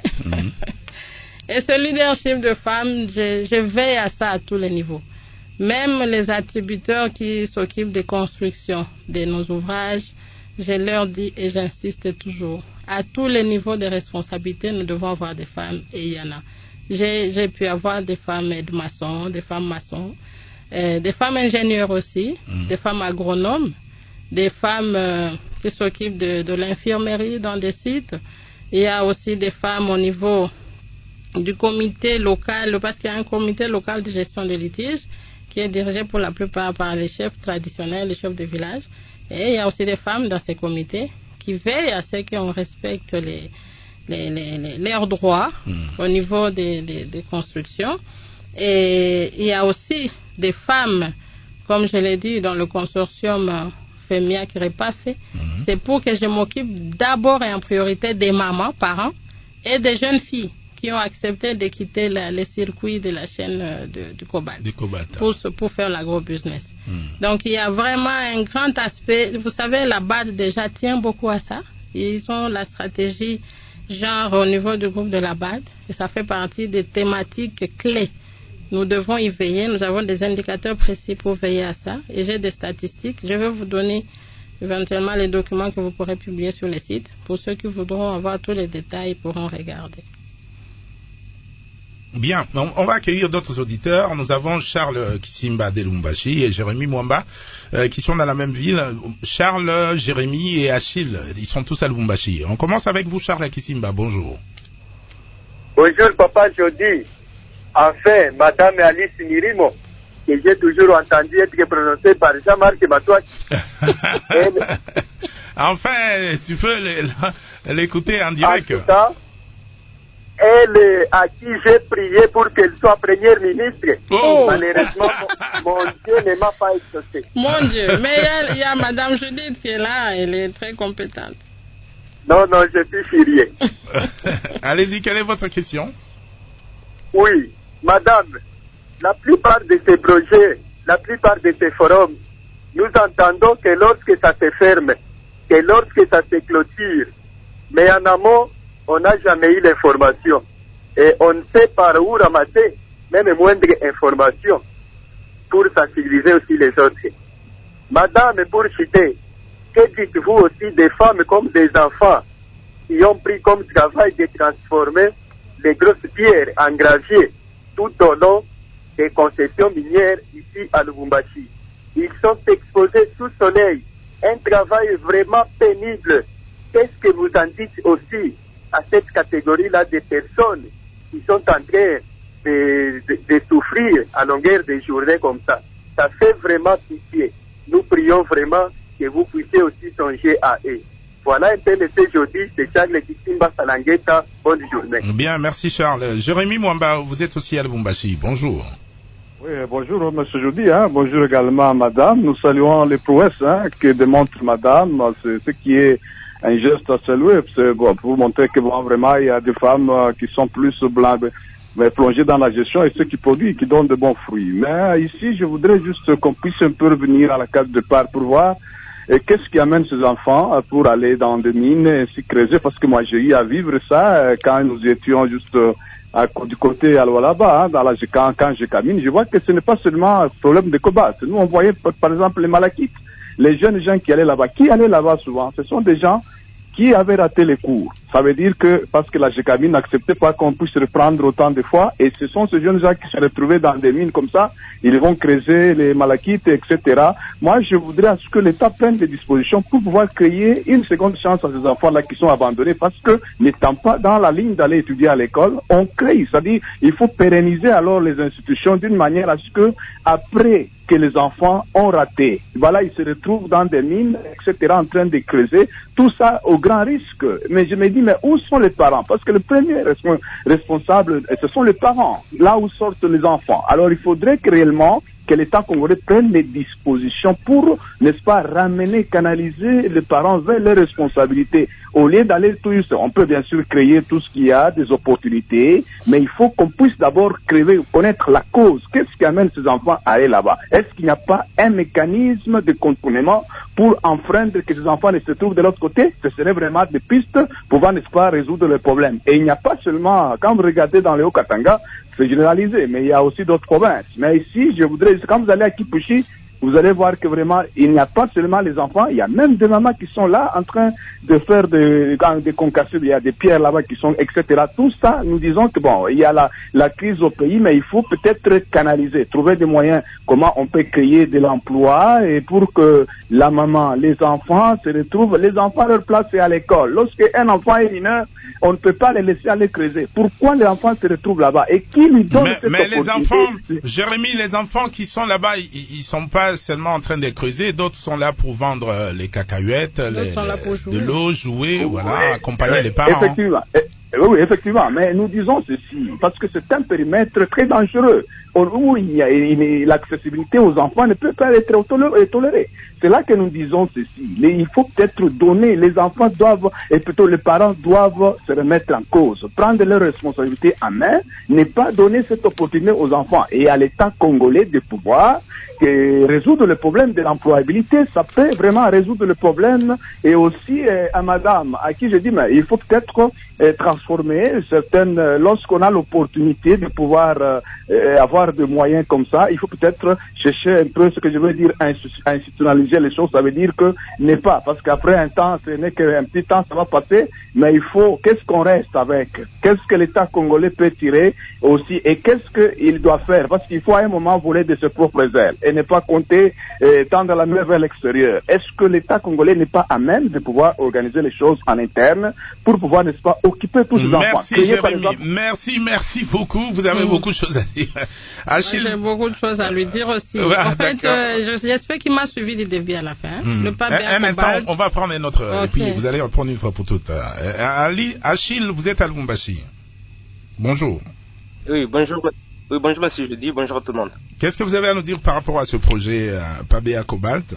Et ce leadership de femmes, je veille à ça à tous les niveaux. Même les attributeurs qui s'occupent des constructions de nos ouvrages, je leur dis et j'insiste toujours, à tous les niveaux de responsabilité, nous devons avoir des femmes et il y en a. J'ai pu avoir des femmes maçons, des femmes maçons, des femmes ingénieurs aussi, des femmes agronomes, des femmes qui s'occupent de l'infirmerie dans des sites. Il y a aussi des femmes au niveau du comité local, parce qu'il y a un comité local de gestion des litiges qui est dirigé pour la plupart par les chefs traditionnels, les chefs de village. Et il y a aussi des femmes dans ces comités qui veillent à ce qu'on respecte leurs droits au niveau des constructions. Et il y a aussi des femmes, comme je l'ai dit, dans le consortium FEMIA qui n'est pas fait. C'est pour que je m'occupe d'abord et en priorité des mamans, parents, et des jeunes filles qui ont accepté de quitter les circuits de la chaîne du cobalt, pour faire l'agrobusiness. Donc il y a vraiment un grand aspect. Vous savez, la BAD déjà tient beaucoup à ça. Ils ont la stratégie genre au niveau du groupe de la BAD et ça fait partie des thématiques clés. Nous devons y veiller. Nous avons des indicateurs précis pour veiller à ça. Et j'ai des statistiques. Je vais vous donner éventuellement les documents que vous pourrez publier sur le site. Pour ceux qui voudront avoir tous les détails, pourront regarder. Bien, on va accueillir d'autres auditeurs. Nous avons Charles Kisimba de Lubumbashi et Jérémy Mwamba qui sont dans la même ville. Charles, Jérémy et Achille, ils sont tous à Lubumbashi. On commence avec vous, Charles Kisimba. Bonjour. Bonjour, Papa Jody. Enfin, Madame Alice Mirimo, que j'ai toujours entendu être prononcée par Jean-Marc Matouach. Enfin, tu peux l'écouter en direct. elle à qui j'ai prié pour qu'elle soit première ministre. Oh. Malheureusement, mon Dieu ne m'a pas exaucé. Mon Dieu, mais il y a Madame Judith qui est là, elle est très compétente. Non, je suis furieux. Allez-y, quelle est votre question? Oui, madame, la plupart de ces projets, la plupart de ces forums, nous entendons que lorsque ça se ferme, que lorsque ça se clôture, mais en amont, on n'a jamais eu l'information. Et on ne sait par où ramasser même moindre information pour sensibiliser aussi les autres. Madame, pour citer, que dites-vous aussi des femmes comme des enfants qui ont pris comme travail de transformer les grosses pierres en gravier tout au long des concessions minières ici à Lubumbashi? Ils sont exposés sous soleil, un travail vraiment pénible. Qu'est-ce que vous en dites aussi à cette catégorie-là de personnes qui sont en train de souffrir à longueur de journées comme ça? Ça fait vraiment pitié. Nous prions vraiment que vous puissiez aussi songer à eux. Voilà un peu le jeudi, c'est Charles Kisimba Salangeta. Bonne journée. Bien, merci Charles. Jérémy Mwamba, vous êtes aussi à Lubumbashi. Bonjour. Oui, bonjour Monsieur Jody, bonjour également à Madame. Nous saluons les prouesses que démontre Madame. C'est ce qui est un geste à saluer, pour vous montrer que vraiment il y a des femmes qui sont plus blanches, mais plongées dans la gestion et ceux qui produisent, qui donnent de bons fruits. Mais ici, je voudrais juste qu'on puisse un peu revenir à la case de départ pour voir qu'est-ce qui amène ces enfants pour aller dans des mines et s'y creuser, parce que moi j'ai eu à vivre ça quand nous étions juste du côté à là-bas, quand je camine, je vois que ce n'est pas seulement un problème de cobalt. Nous on voyait par exemple les malachites, les jeunes gens qui allaient là-bas. Qui allaient là-bas souvent? Ce sont des gens qui avaient raté les cours. Ça veut dire que, parce que la GECAMI n'acceptait pas qu'on puisse reprendre autant de fois, et ce sont ces jeunes gens qui se retrouvaient dans des mines comme ça, ils vont creuser les malachites, etc. Moi, je voudrais à ce que l'État prenne des dispositions pour pouvoir créer une seconde chance à ces enfants-là qui sont abandonnés, parce que, n'étant pas dans la ligne d'aller étudier à l'école, on crée. C'est-à-dire, il faut pérenniser alors les institutions d'une manière à ce que, après que les enfants ont raté, voilà, ils se retrouvent dans des mines, etc., en train de creuser, tout ça au grand risque. Mais je me dis, mais où sont les parents? Parce que le premier responsable, ce sont les parents, là où sortent les enfants. Alors il faudrait que réellement que l'État congolais prenne les dispositions pour, n'est-ce pas, ramener, canaliser les parents vers leurs responsabilités. Au lieu d'aller tous, on peut bien sûr créer tout ce qu'il y a, des opportunités, mais il faut qu'on puisse d'abord connaître la cause. Qu'est-ce qui amène ces enfants à aller là-bas? Est-ce qu'il n'y a pas un mécanisme de contournement pour enfreindre que ces enfants ne se trouvent de l'autre côté? Ce serait vraiment des pistes pour, n'est-ce pas, résoudre le problème. Et il n'y a pas seulement, quand vous regardez dans le Haut-Katanga, c'est généralisé, mais il y a aussi d'autres provinces. Mais ici, je voudrais, quand vous allez à Kipushi, vous allez voir que vraiment, il n'y a pas seulement les enfants, il y a même des mamans qui sont là en train de faire des concassures, il y a des pierres là-bas qui sont, etc. Tout ça, nous disons que bon, il y a la crise au pays, mais il faut peut-être canaliser, trouver des moyens, comment on peut créer de l'emploi et pour que la maman, les enfants se retrouvent, les enfants, leur place est à l'école. Lorsqu'un enfant est mineur, on ne peut pas les laisser aller creuser. Pourquoi les enfants se retrouvent là-bas? Et qui lui donne cette opportunité? Mais les enfants, Jérémy, les enfants qui sont là-bas, ils sont pas seulement en train de creuser, d'autres sont là pour vendre les cacahuètes, de l'eau, jouer, voilà, accompagner les parents. Effectivement. Oui, effectivement, mais nous disons ceci, parce que c'est un périmètre très dangereux, où l'accessibilité aux enfants ne peut pas être tolérée. C'est là que nous disons ceci. Il faut peut-être donner, les enfants doivent, et plutôt les parents doivent se remettre en cause, prendre leurs responsabilités en main, ne pas donner cette opportunité aux enfants et à l'État congolais de pouvoir résoudre le problème de l'employabilité. Ça peut vraiment résoudre le problème. Et aussi à madame, à qui je dis, mais il faut peut-être transformer certaines, lorsqu'on a l'opportunité de pouvoir avoir des moyens comme ça, il faut peut-être chercher un peu ce que je veux dire, institutionnaliser les choses. Ça veut dire que n'est pas, parce qu'après un temps, ce n'est qu'un petit temps, ça va passer, mais il faut, qu'est-ce qu'on reste avec? Qu'est-ce que l'État congolais peut tirer aussi? Et qu'est-ce qu'il doit faire? Parce qu'il faut à un moment voler de ses propres ailes et ne pas compter tendre la main vers l'extérieur. Est-ce que l'État congolais n'est pas à même de pouvoir organiser les choses en interne pour pouvoir, n'est-ce pas, occuper tous ces enfants? Merci Jérémy, merci beaucoup. Vous avez beaucoup de choses à dire. Achille... J'ai beaucoup de choses à lui dire aussi. En fait, j'espère qu'il m'a suivi du début à la fin. Un instant, on va prendre notre... Et puis vous allez reprendre une fois pour toutes. Achille, vous êtes à Lubumbashi. Bonjour. Oui, bonjour. Oui, bonjour monsieur Jeudi, bonjour à tout le monde. Qu'est-ce que vous avez à nous dire par rapport à ce projet PABEA Cobalt?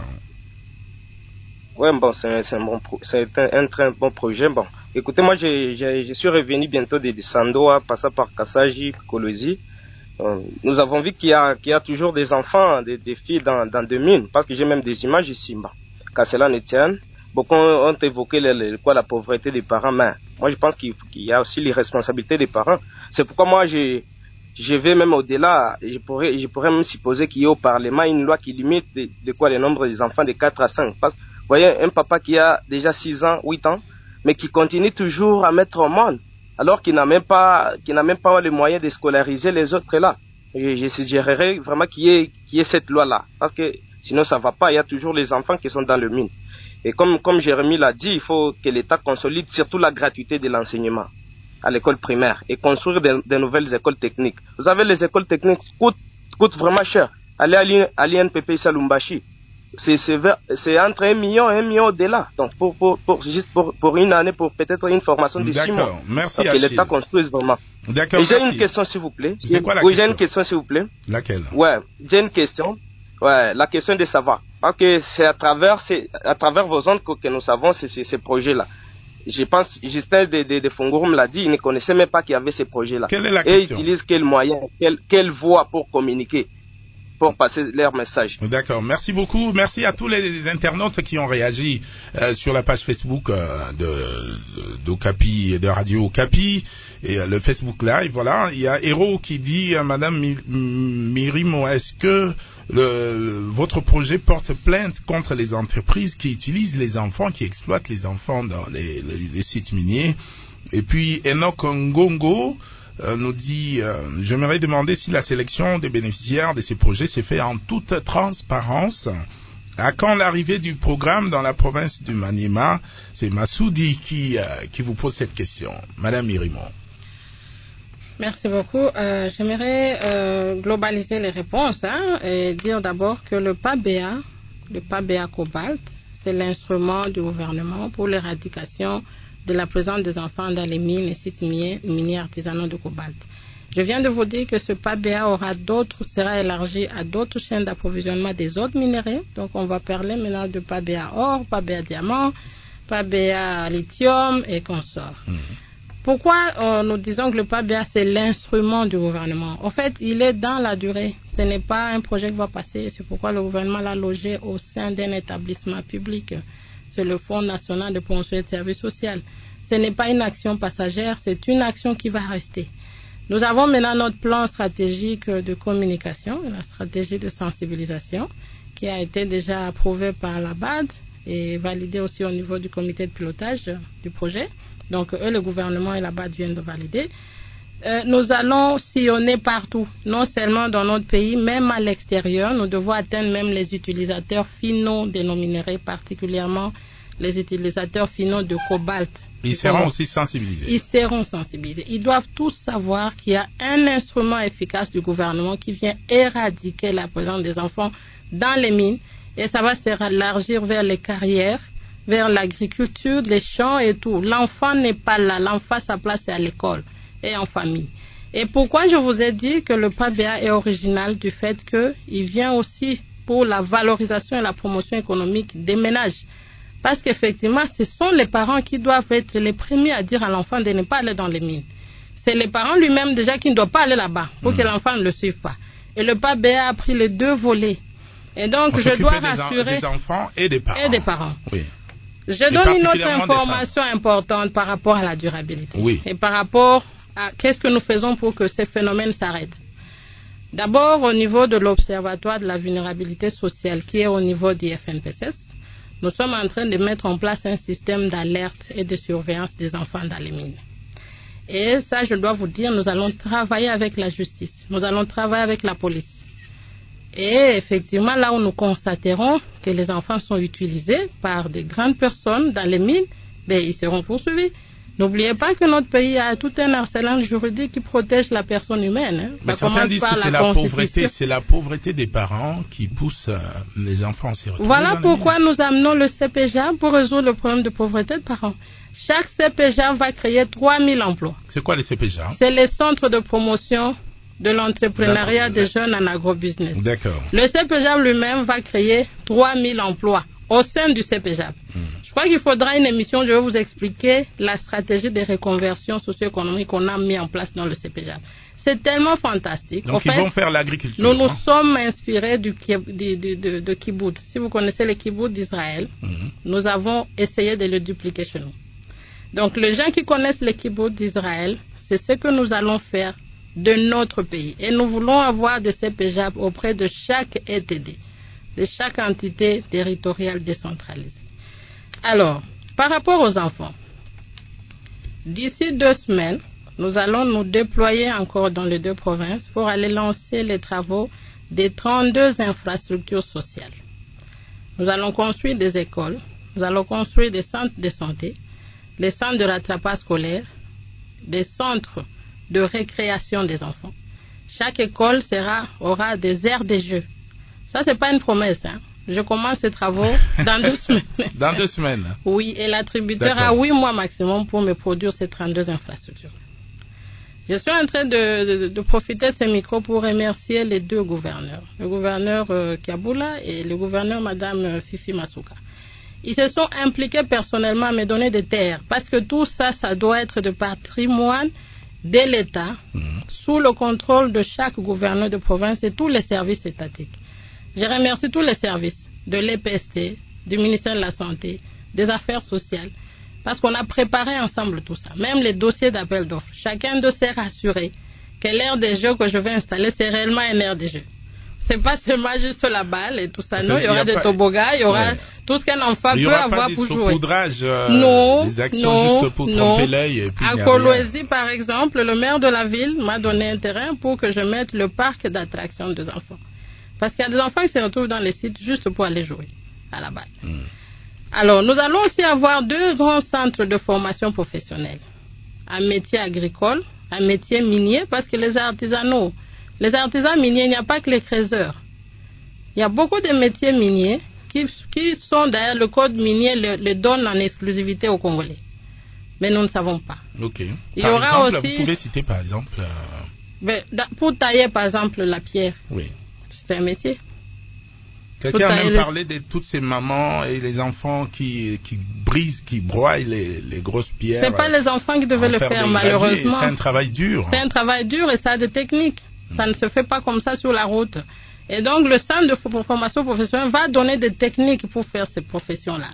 Ouais, bon, c'est un très bon projet. Bon, écoutez, moi, je suis revenu bientôt de Sandoa, passant par Kassaji, Kolosi. Nous avons vu qu'il y a toujours des enfants, des filles dans des mines, parce que j'ai même des images ici. Bon, qu'à cela ne tienne, beaucoup ont évoqué la pauvreté des parents, mais moi, je pense qu'il y a aussi les responsabilités des parents. C'est pourquoi moi, je vais même au-delà. Je pourrais même supposer qu'il y ait au Parlement une loi qui limite le nombre des enfants de 4 à 5. Parce que, vous voyez, un papa qui a déjà 6 ans, 8 ans, mais qui continue toujours à mettre au monde, alors qu'il n'a même pas les moyens de scolariser les autres là. Je suggérerais vraiment qu'il y ait cette loi-là. Parce que sinon ça va pas. Il y a toujours les enfants qui sont dans le mine. Et comme Jérémy l'a dit, il faut que l'État consolide surtout la gratuité de l'enseignement à l'école primaire et construire de nouvelles écoles techniques. Vous savez, les écoles techniques coûtent vraiment cher. Aller à l'INPP Salumbashi, c'est entre 1 million et 1 million au-delà. Donc, pour une année, pour peut-être une formation de 6 mois. D'accord, merci Achille. Que l'État construise vraiment. D'accord, et j'ai une question, s'il vous plaît. C'est quoi la question? Oui, j'ai une question, s'il vous plaît. Laquelle? Ouais, j'ai une question. Ouais, la question de savoir. Parce que c'est à travers vos ondes que nous savons ces projets-là. Je pense, Justin de Fungour me l'a dit, il ne connaissait même pas qu'il y avait ces projets-là. Quelle est la question? Et question? utilise quel moyen, quelle voie pour communiquer, pour passer leur message. D'accord, merci beaucoup. Merci à tous les internautes qui ont réagi sur la page Facebook d'Okapi et de Radio Okapi et le Facebook Live. Voilà, il y a Héros qui dit Madame Mirimo, est-ce que votre projet porte plainte contre les entreprises qui utilisent les enfants, qui exploitent les enfants dans les sites miniers? Et puis Enoch Ngongo nous dit j'aimerais demander si la sélection des bénéficiaires de ces projets s'est faite en toute transparence. À quand l'arrivée du programme dans la province du Maniema? C'est Massoudi qui vous pose cette question. Madame Mirimo. Merci beaucoup. J'aimerais globaliser les réponses et dire d'abord que le PABEA Cobalt, c'est l'instrument du gouvernement pour l'éradication de la présence des enfants dans les mines et sites miniers artisanaux de cobalt. Je viens de vous dire que ce PABEA sera élargi à d'autres chaînes d'approvisionnement des autres minéraux. Donc on va parler maintenant de PABEA or, PABEA diamant, PABEA lithium et consorts. Pourquoi nous disons que le PABEA c'est l'instrument du gouvernement? En fait, il est dans la durée. Ce n'est pas un projet qui va passer. C'est pourquoi le gouvernement l'a logé au sein d'un établissement public. C'est le Fonds national de promotion et de services sociaux. Ce n'est pas une action passagère, c'est une action qui va rester. Nous avons maintenant notre plan stratégique de communication, la stratégie de sensibilisation, qui a été déjà approuvé par la BAD et validé aussi au niveau du comité de pilotage du projet. Donc, le gouvernement et la BAD viennent de valider. Nous allons sillonner partout, non seulement dans notre pays, même à l'extérieur. Nous devons atteindre même les utilisateurs finaux de nos minéraux, particulièrement les utilisateurs finaux de cobalt. Ils seront aussi sensibilisés. Ils seront sensibilisés. Ils doivent tous savoir qu'il y a un instrument efficace du gouvernement qui vient éradiquer la présence des enfants dans les mines et ça va s'élargir vers les carrières, vers l'agriculture, les champs et tout. L'enfant n'est pas là. L'enfant, sa place est à l'école et en famille. Et pourquoi je vous ai dit que le PABEA est original du fait qu'il vient aussi pour la valorisation et la promotion économique des ménages. Parce qu'effectivement, ce sont les parents qui doivent être les premiers à dire à l'enfant de ne pas aller dans les mines. C'est les parents lui-même déjà qui ne doivent pas aller là-bas pour que l'enfant ne le suive pas. Et le PABEA a pris les deux volets. Et donc, je dois rassurer... des enfants et des parents. Et des parents. Oui. Je donne une autre information importante par rapport à la durabilité. Oui. Et par rapport à qu'est-ce que nous faisons pour que ces phénomènes s'arrêtent. D'abord, au niveau de l'Observatoire de la vulnérabilité sociale qui est au niveau du FNPSS, nous sommes en train de mettre en place un système d'alerte et de surveillance des enfants dans les mines. Et ça, je dois vous dire, nous allons travailler avec la justice, nous allons travailler avec la police. Et effectivement, là où nous constaterons que les enfants sont utilisés par des grandes personnes dans les mines, ils seront poursuivis. N'oubliez pas que notre pays a tout un arsenal juridique qui protège la personne humaine. Mais certains disent que c'est la pauvreté des parents qui pousse les enfants à s'y retrouver. Voilà pourquoi nous amenons le CPJA pour résoudre le problème de pauvreté de parents. Chaque CPJA va créer 3000 emplois. C'est quoi les CPJA? C'est les centres de promotion de l'entrepreneuriat des jeunes en agrobusiness. D'accord. Le CPJA lui-même va créer 3000 emplois au sein du CPJA. Je crois qu'il faudra une émission, je vais vous expliquer la stratégie de reconversion socio-économique qu'on a mis en place dans le CPJA. C'est tellement fantastique. Donc ils vont faire l'agriculture. Nous nous sommes inspirés de kibbutz. Si vous connaissez les kibbutz d'Israël, nous avons essayé de le dupliquer chez nous. Donc les gens qui connaissent les kibbutz d'Israël, c'est ce que nous allons faire de notre pays. Et nous voulons avoir des CPJA auprès de chaque ETD, de chaque entité territoriale décentralisée. Alors, par rapport aux enfants, d'ici 2 semaines, nous allons nous déployer encore dans les 2 provinces pour aller lancer les travaux des 32 infrastructures sociales. Nous allons construire des écoles, nous allons construire des centres de santé, les centres de rattrapage scolaire, des centres de récréation des enfants. Chaque école aura des aires de jeux. Ça, c'est pas une promesse, hein. Je commence ces travaux dans 2 semaines. Dans 2 semaines? Oui, et l'attributeur a 8 mois maximum pour me produire ces 32 infrastructures. Je suis en train de profiter de ces micros pour remercier les 2 gouverneurs. Le gouverneur Kiaboula et le gouverneur Madame Fifi Masuka. Ils se sont impliqués personnellement à me donner des terres parce que tout ça, ça doit être de patrimoine de l'État sous le contrôle de chaque gouverneur de province et tous les services étatiques. Je remercie tous les services de l'EPST, du ministère de la Santé, des Affaires sociales, parce qu'on a préparé ensemble tout ça, même les dossiers d'appel d'offres. Chacun de s'est rassuré que l'aire des jeux que je vais installer, c'est réellement une aire des jeux. C'est pas seulement juste la balle et tout ça, non, il y aura des toboggans, il y aura tout ce qu'un enfant peut avoir pour jouer. Des actions juste pour tromper l'œil. À Kolwezi, par exemple, le maire de la ville m'a donné un terrain pour que je mette le parc d'attractions des enfants. Parce qu'il y a des enfants qui se retrouvent dans les sites juste pour aller jouer à la balle. Alors, nous allons aussi avoir 2 grands centres de formation professionnelle. Un métier agricole, un métier minier, parce que les artisans miniers, il n'y a pas que les creuseurs. Il y a beaucoup de métiers miniers qui sont d'ailleurs, le code minier le donne en exclusivité aux Congolais. Mais nous ne savons pas. Ok. Il y aura aussi... Vous pouvez citer par exemple... Pour tailler par exemple la pierre. Oui. C'est un métier. Quelqu'un a même parlé de toutes ces mamans et les enfants qui brisent, qui broient les grosses pierres. C'est pas les enfants qui devaient le faire, malheureusement. C'est un travail dur. C'est un travail dur et ça a des techniques. Ça ne se fait pas comme ça sur la route. Et donc, le centre de formation professionnelle va donner des techniques pour faire ces professions-là.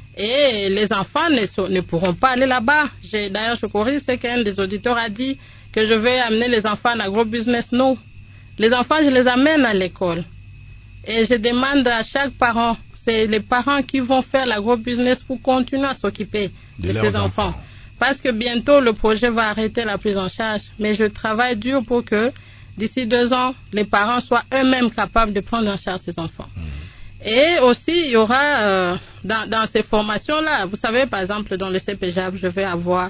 Et les enfants ne pourront pas aller là-bas. D'ailleurs, je corrige, c'est qu'un des auditeurs a dit que je vais amener les enfants en agrobusiness. Non. Les enfants, je les amène à l'école. Et je demande à chaque parent, c'est les parents qui vont faire l'agrobusiness pour continuer à s'occuper de ces enfants. Parce que bientôt, le projet va arrêter la prise en charge. Mais je travaille dur pour que, d'ici 2 ans, les parents soient eux-mêmes capables de prendre en charge ces enfants. Et aussi, il y aura, dans ces formations-là, vous savez, par exemple, dans le CPJAB, je vais avoir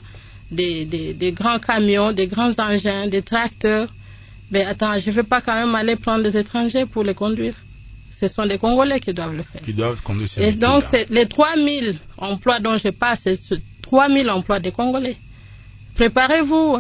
des grands camions, des grands engins, des tracteurs. Mais attends, je ne vais pas quand même aller prendre des étrangers pour les conduire. Ce sont des Congolais qui doivent le faire. Qui doivent conduire ces Et donc, les 3000 emplois dont je parle, c'est 3000 emplois des Congolais. Préparez-vous.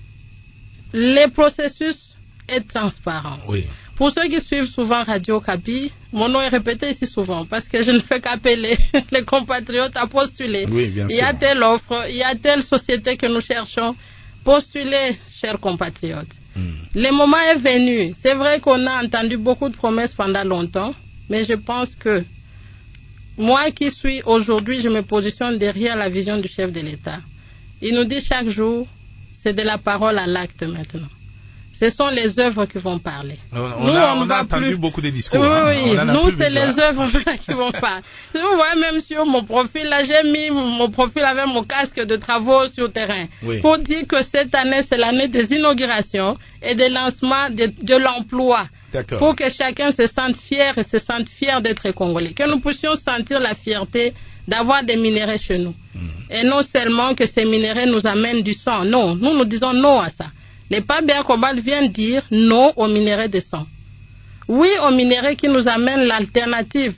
Le processus est transparent. Oui. Pour ceux qui suivent souvent Radio Kapi, mon nom est répété ici souvent parce que je ne fais qu'appeler les compatriotes à postuler. Oui, bien sûr. Il y a telle offre, il y a telle société que nous cherchons. Postulez, chers compatriotes. Le moment est venu. C'est vrai qu'on a entendu beaucoup de promesses pendant longtemps, mais je pense que moi qui suis aujourd'hui, je me positionne derrière la vision du chef de l'État. Il nous dit chaque jour, c'est de la parole à l'acte maintenant. Ce sont les œuvres qui vont parler. On a entendu beaucoup de discours. Oui, nous, c'est les œuvres qui vont parler. Vous voyez, même sur mon profil, là, j'ai mis mon profil avec mon casque de travaux sur terrain. Oui. Pour dire que cette année, c'est l'année des inaugurations et des lancements de l'emploi. D'accord. Pour que chacun se sente fier et se sente fier d'être Congolais. Que nous puissions sentir la fierté d'avoir des minéraux chez nous. Et non seulement que ces minéraux nous amènent du sang. Non, nous disons non à ça. Les PABA Cobalt viennent dire non aux minéraux de sang. Oui aux minéraux qui nous amènent l'alternative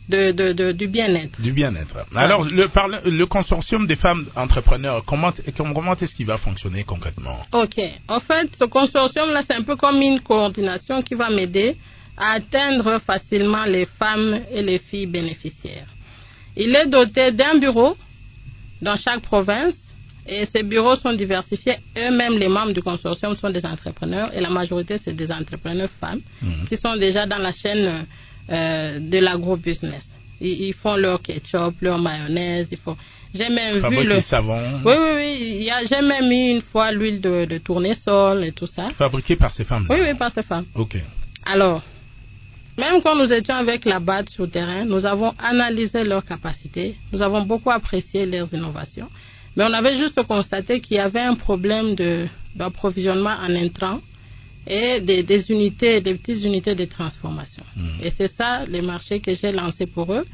du bien-être. Du bien-être. Alors, le consortium des femmes entrepreneurs, comment est-ce qu'il va fonctionner concrètement? Ok. En fait, ce consortium-là, c'est un peu comme une coordination qui va m'aider à atteindre facilement les femmes et les filles bénéficiaires. Il est doté d'un bureau dans chaque province et ces bureaux sont diversifiés. Eux-mêmes, les membres du consortium sont des entrepreneurs et la majorité, c'est des entrepreneurs femmes qui sont déjà dans la chaîne de l'agro-business. Ils font leur ketchup, leur mayonnaise, j'ai même vu le savon. Oui. J'ai même eu une fois l'huile de tournesol et tout ça. Fabriqué par ces femmes. Oui, par ces femmes. Ok. Alors, même quand nous étions avec la BAD sur le terrain, nous avons analysé leurs capacités, nous avons beaucoup apprécié leurs innovations, mais on avait juste constaté qu'il y avait un problème d'approvisionnement en intrants et des petites unités de transformation. Et c'est ça les marchés que j'ai lancés pour eux.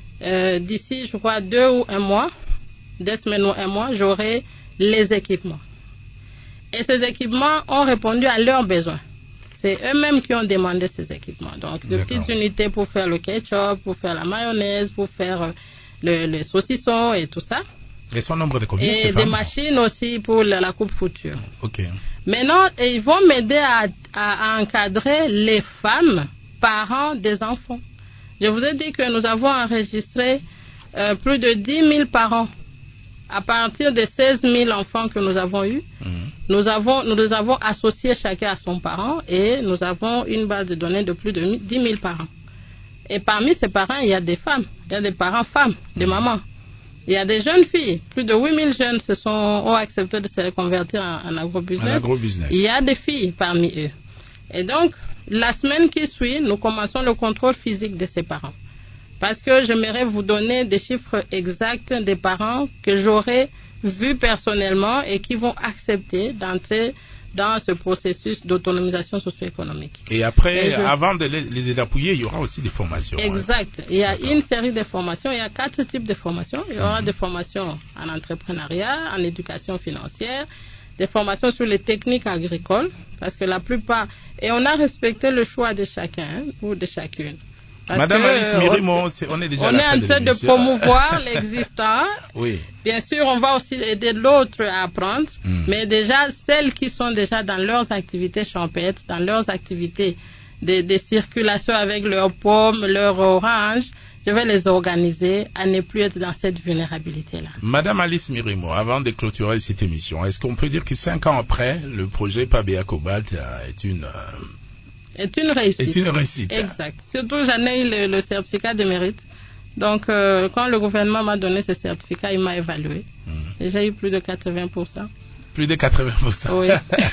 D'ici, je crois, 2 ou 1 mois, 2 semaines ou 1 mois, j'aurai les équipements. Et ces équipements ont répondu à leurs besoins. C'est eux-mêmes qui ont demandé ces équipements. Donc, de petites unités pour faire le ketchup, pour faire la mayonnaise, pour faire le saucisson et tout ça. Et son nombre de combien? Et des machines aussi pour la coupe-couture. Ok. Maintenant, ils vont m'aider à encadrer les femmes, parents des enfants. Je vous ai dit que nous avons enregistré plus de 10 000 parents. À partir de 16 000 enfants que nous avons eus, nous les avons associés chacun à son parent et nous avons une base de données de plus de 10 000 parents. Et parmi ces parents, il y a des femmes, il y a des parents femmes, des mamans. Il y a des jeunes filles, plus de 8 000 jeunes ont accepté de se reconvertir en agrobusiness. Il y a des filles parmi eux. Et donc, la semaine qui suit, nous commençons le contrôle physique de ces parents. Parce que j'aimerais vous donner des chiffres exacts des parents que j'aurais vus personnellement et qui vont accepter d'entrer dans ce processus d'autonomisation socio-économique. Et après, avant de les appuyer, il y aura aussi des formations. Exact. Il y a une série de formations. Il y a 4 types de formations. Il y aura des formations en entrepreneuriat, en éducation financière, des formations sur les techniques agricoles, parce que la plupart... Et on a respecté le choix de chacun ou de chacune. Madame Alice Mirimo, on est déjà en train de promouvoir l'existant. Oui. Bien sûr, on va aussi aider l'autre à apprendre, mais déjà, celles qui sont déjà dans leurs activités champêtres, dans leurs activités de circulation avec leurs pommes, leurs oranges, je vais les organiser à ne plus être dans cette vulnérabilité-là. Madame Alice Mirimo, avant de clôturer cette émission, est-ce qu'on peut dire que 5 ans après, le projet PABA Cobalt est une réussite. Exact. Surtout, j'en ai eu le certificat de mérite. Donc, quand le gouvernement m'a donné ce certificat, il m'a évalué. Et j'ai eu plus de 80%. Plus de 80%. Oui.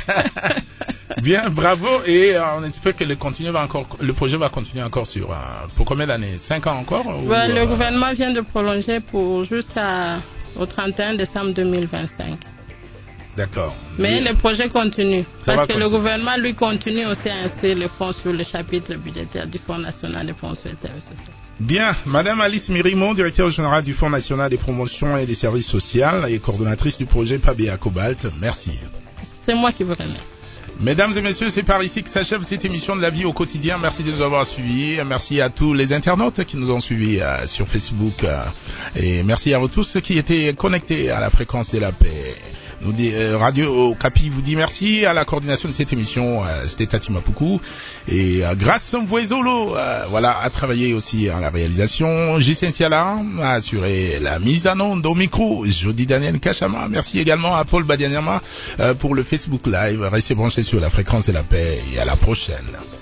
Bien, bravo. Et on espère que le projet va continuer encore pour combien d'années? 5 ans encore? Le gouvernement vient de prolonger jusqu'au 31 décembre 2025. D'accord. Mais le projet continue. Parce que le gouvernement, lui, continue aussi à inscrire le fonds sur le chapitre budgétaire du Fonds national des promotions et des services sociaux. Bien. Madame Alice Mirimo, directeur général du Fonds national des promotions et des services sociaux et coordonnatrice du projet PABA Cobalt, merci. C'est moi qui vous remercie. Mesdames et messieurs, c'est par ici que s'achève cette émission de la vie au quotidien. Merci de nous avoir suivis. Merci à tous les internautes qui nous ont suivis sur Facebook. Et merci à vous tous qui étaient connectés à la fréquence de la paix. Radio Okapi vous dit merci. À la coordination de cette émission, c'était Tati Mapuku. Et grâce à Mvouezolo, a travaillé aussi à la réalisation. J.C. Siala a assuré la mise en onde au micro. Jody Daniel Kachama. Merci également à Paul Badianyama pour le Facebook Live. Restez branchés sur la fréquence de la paix et à la prochaine.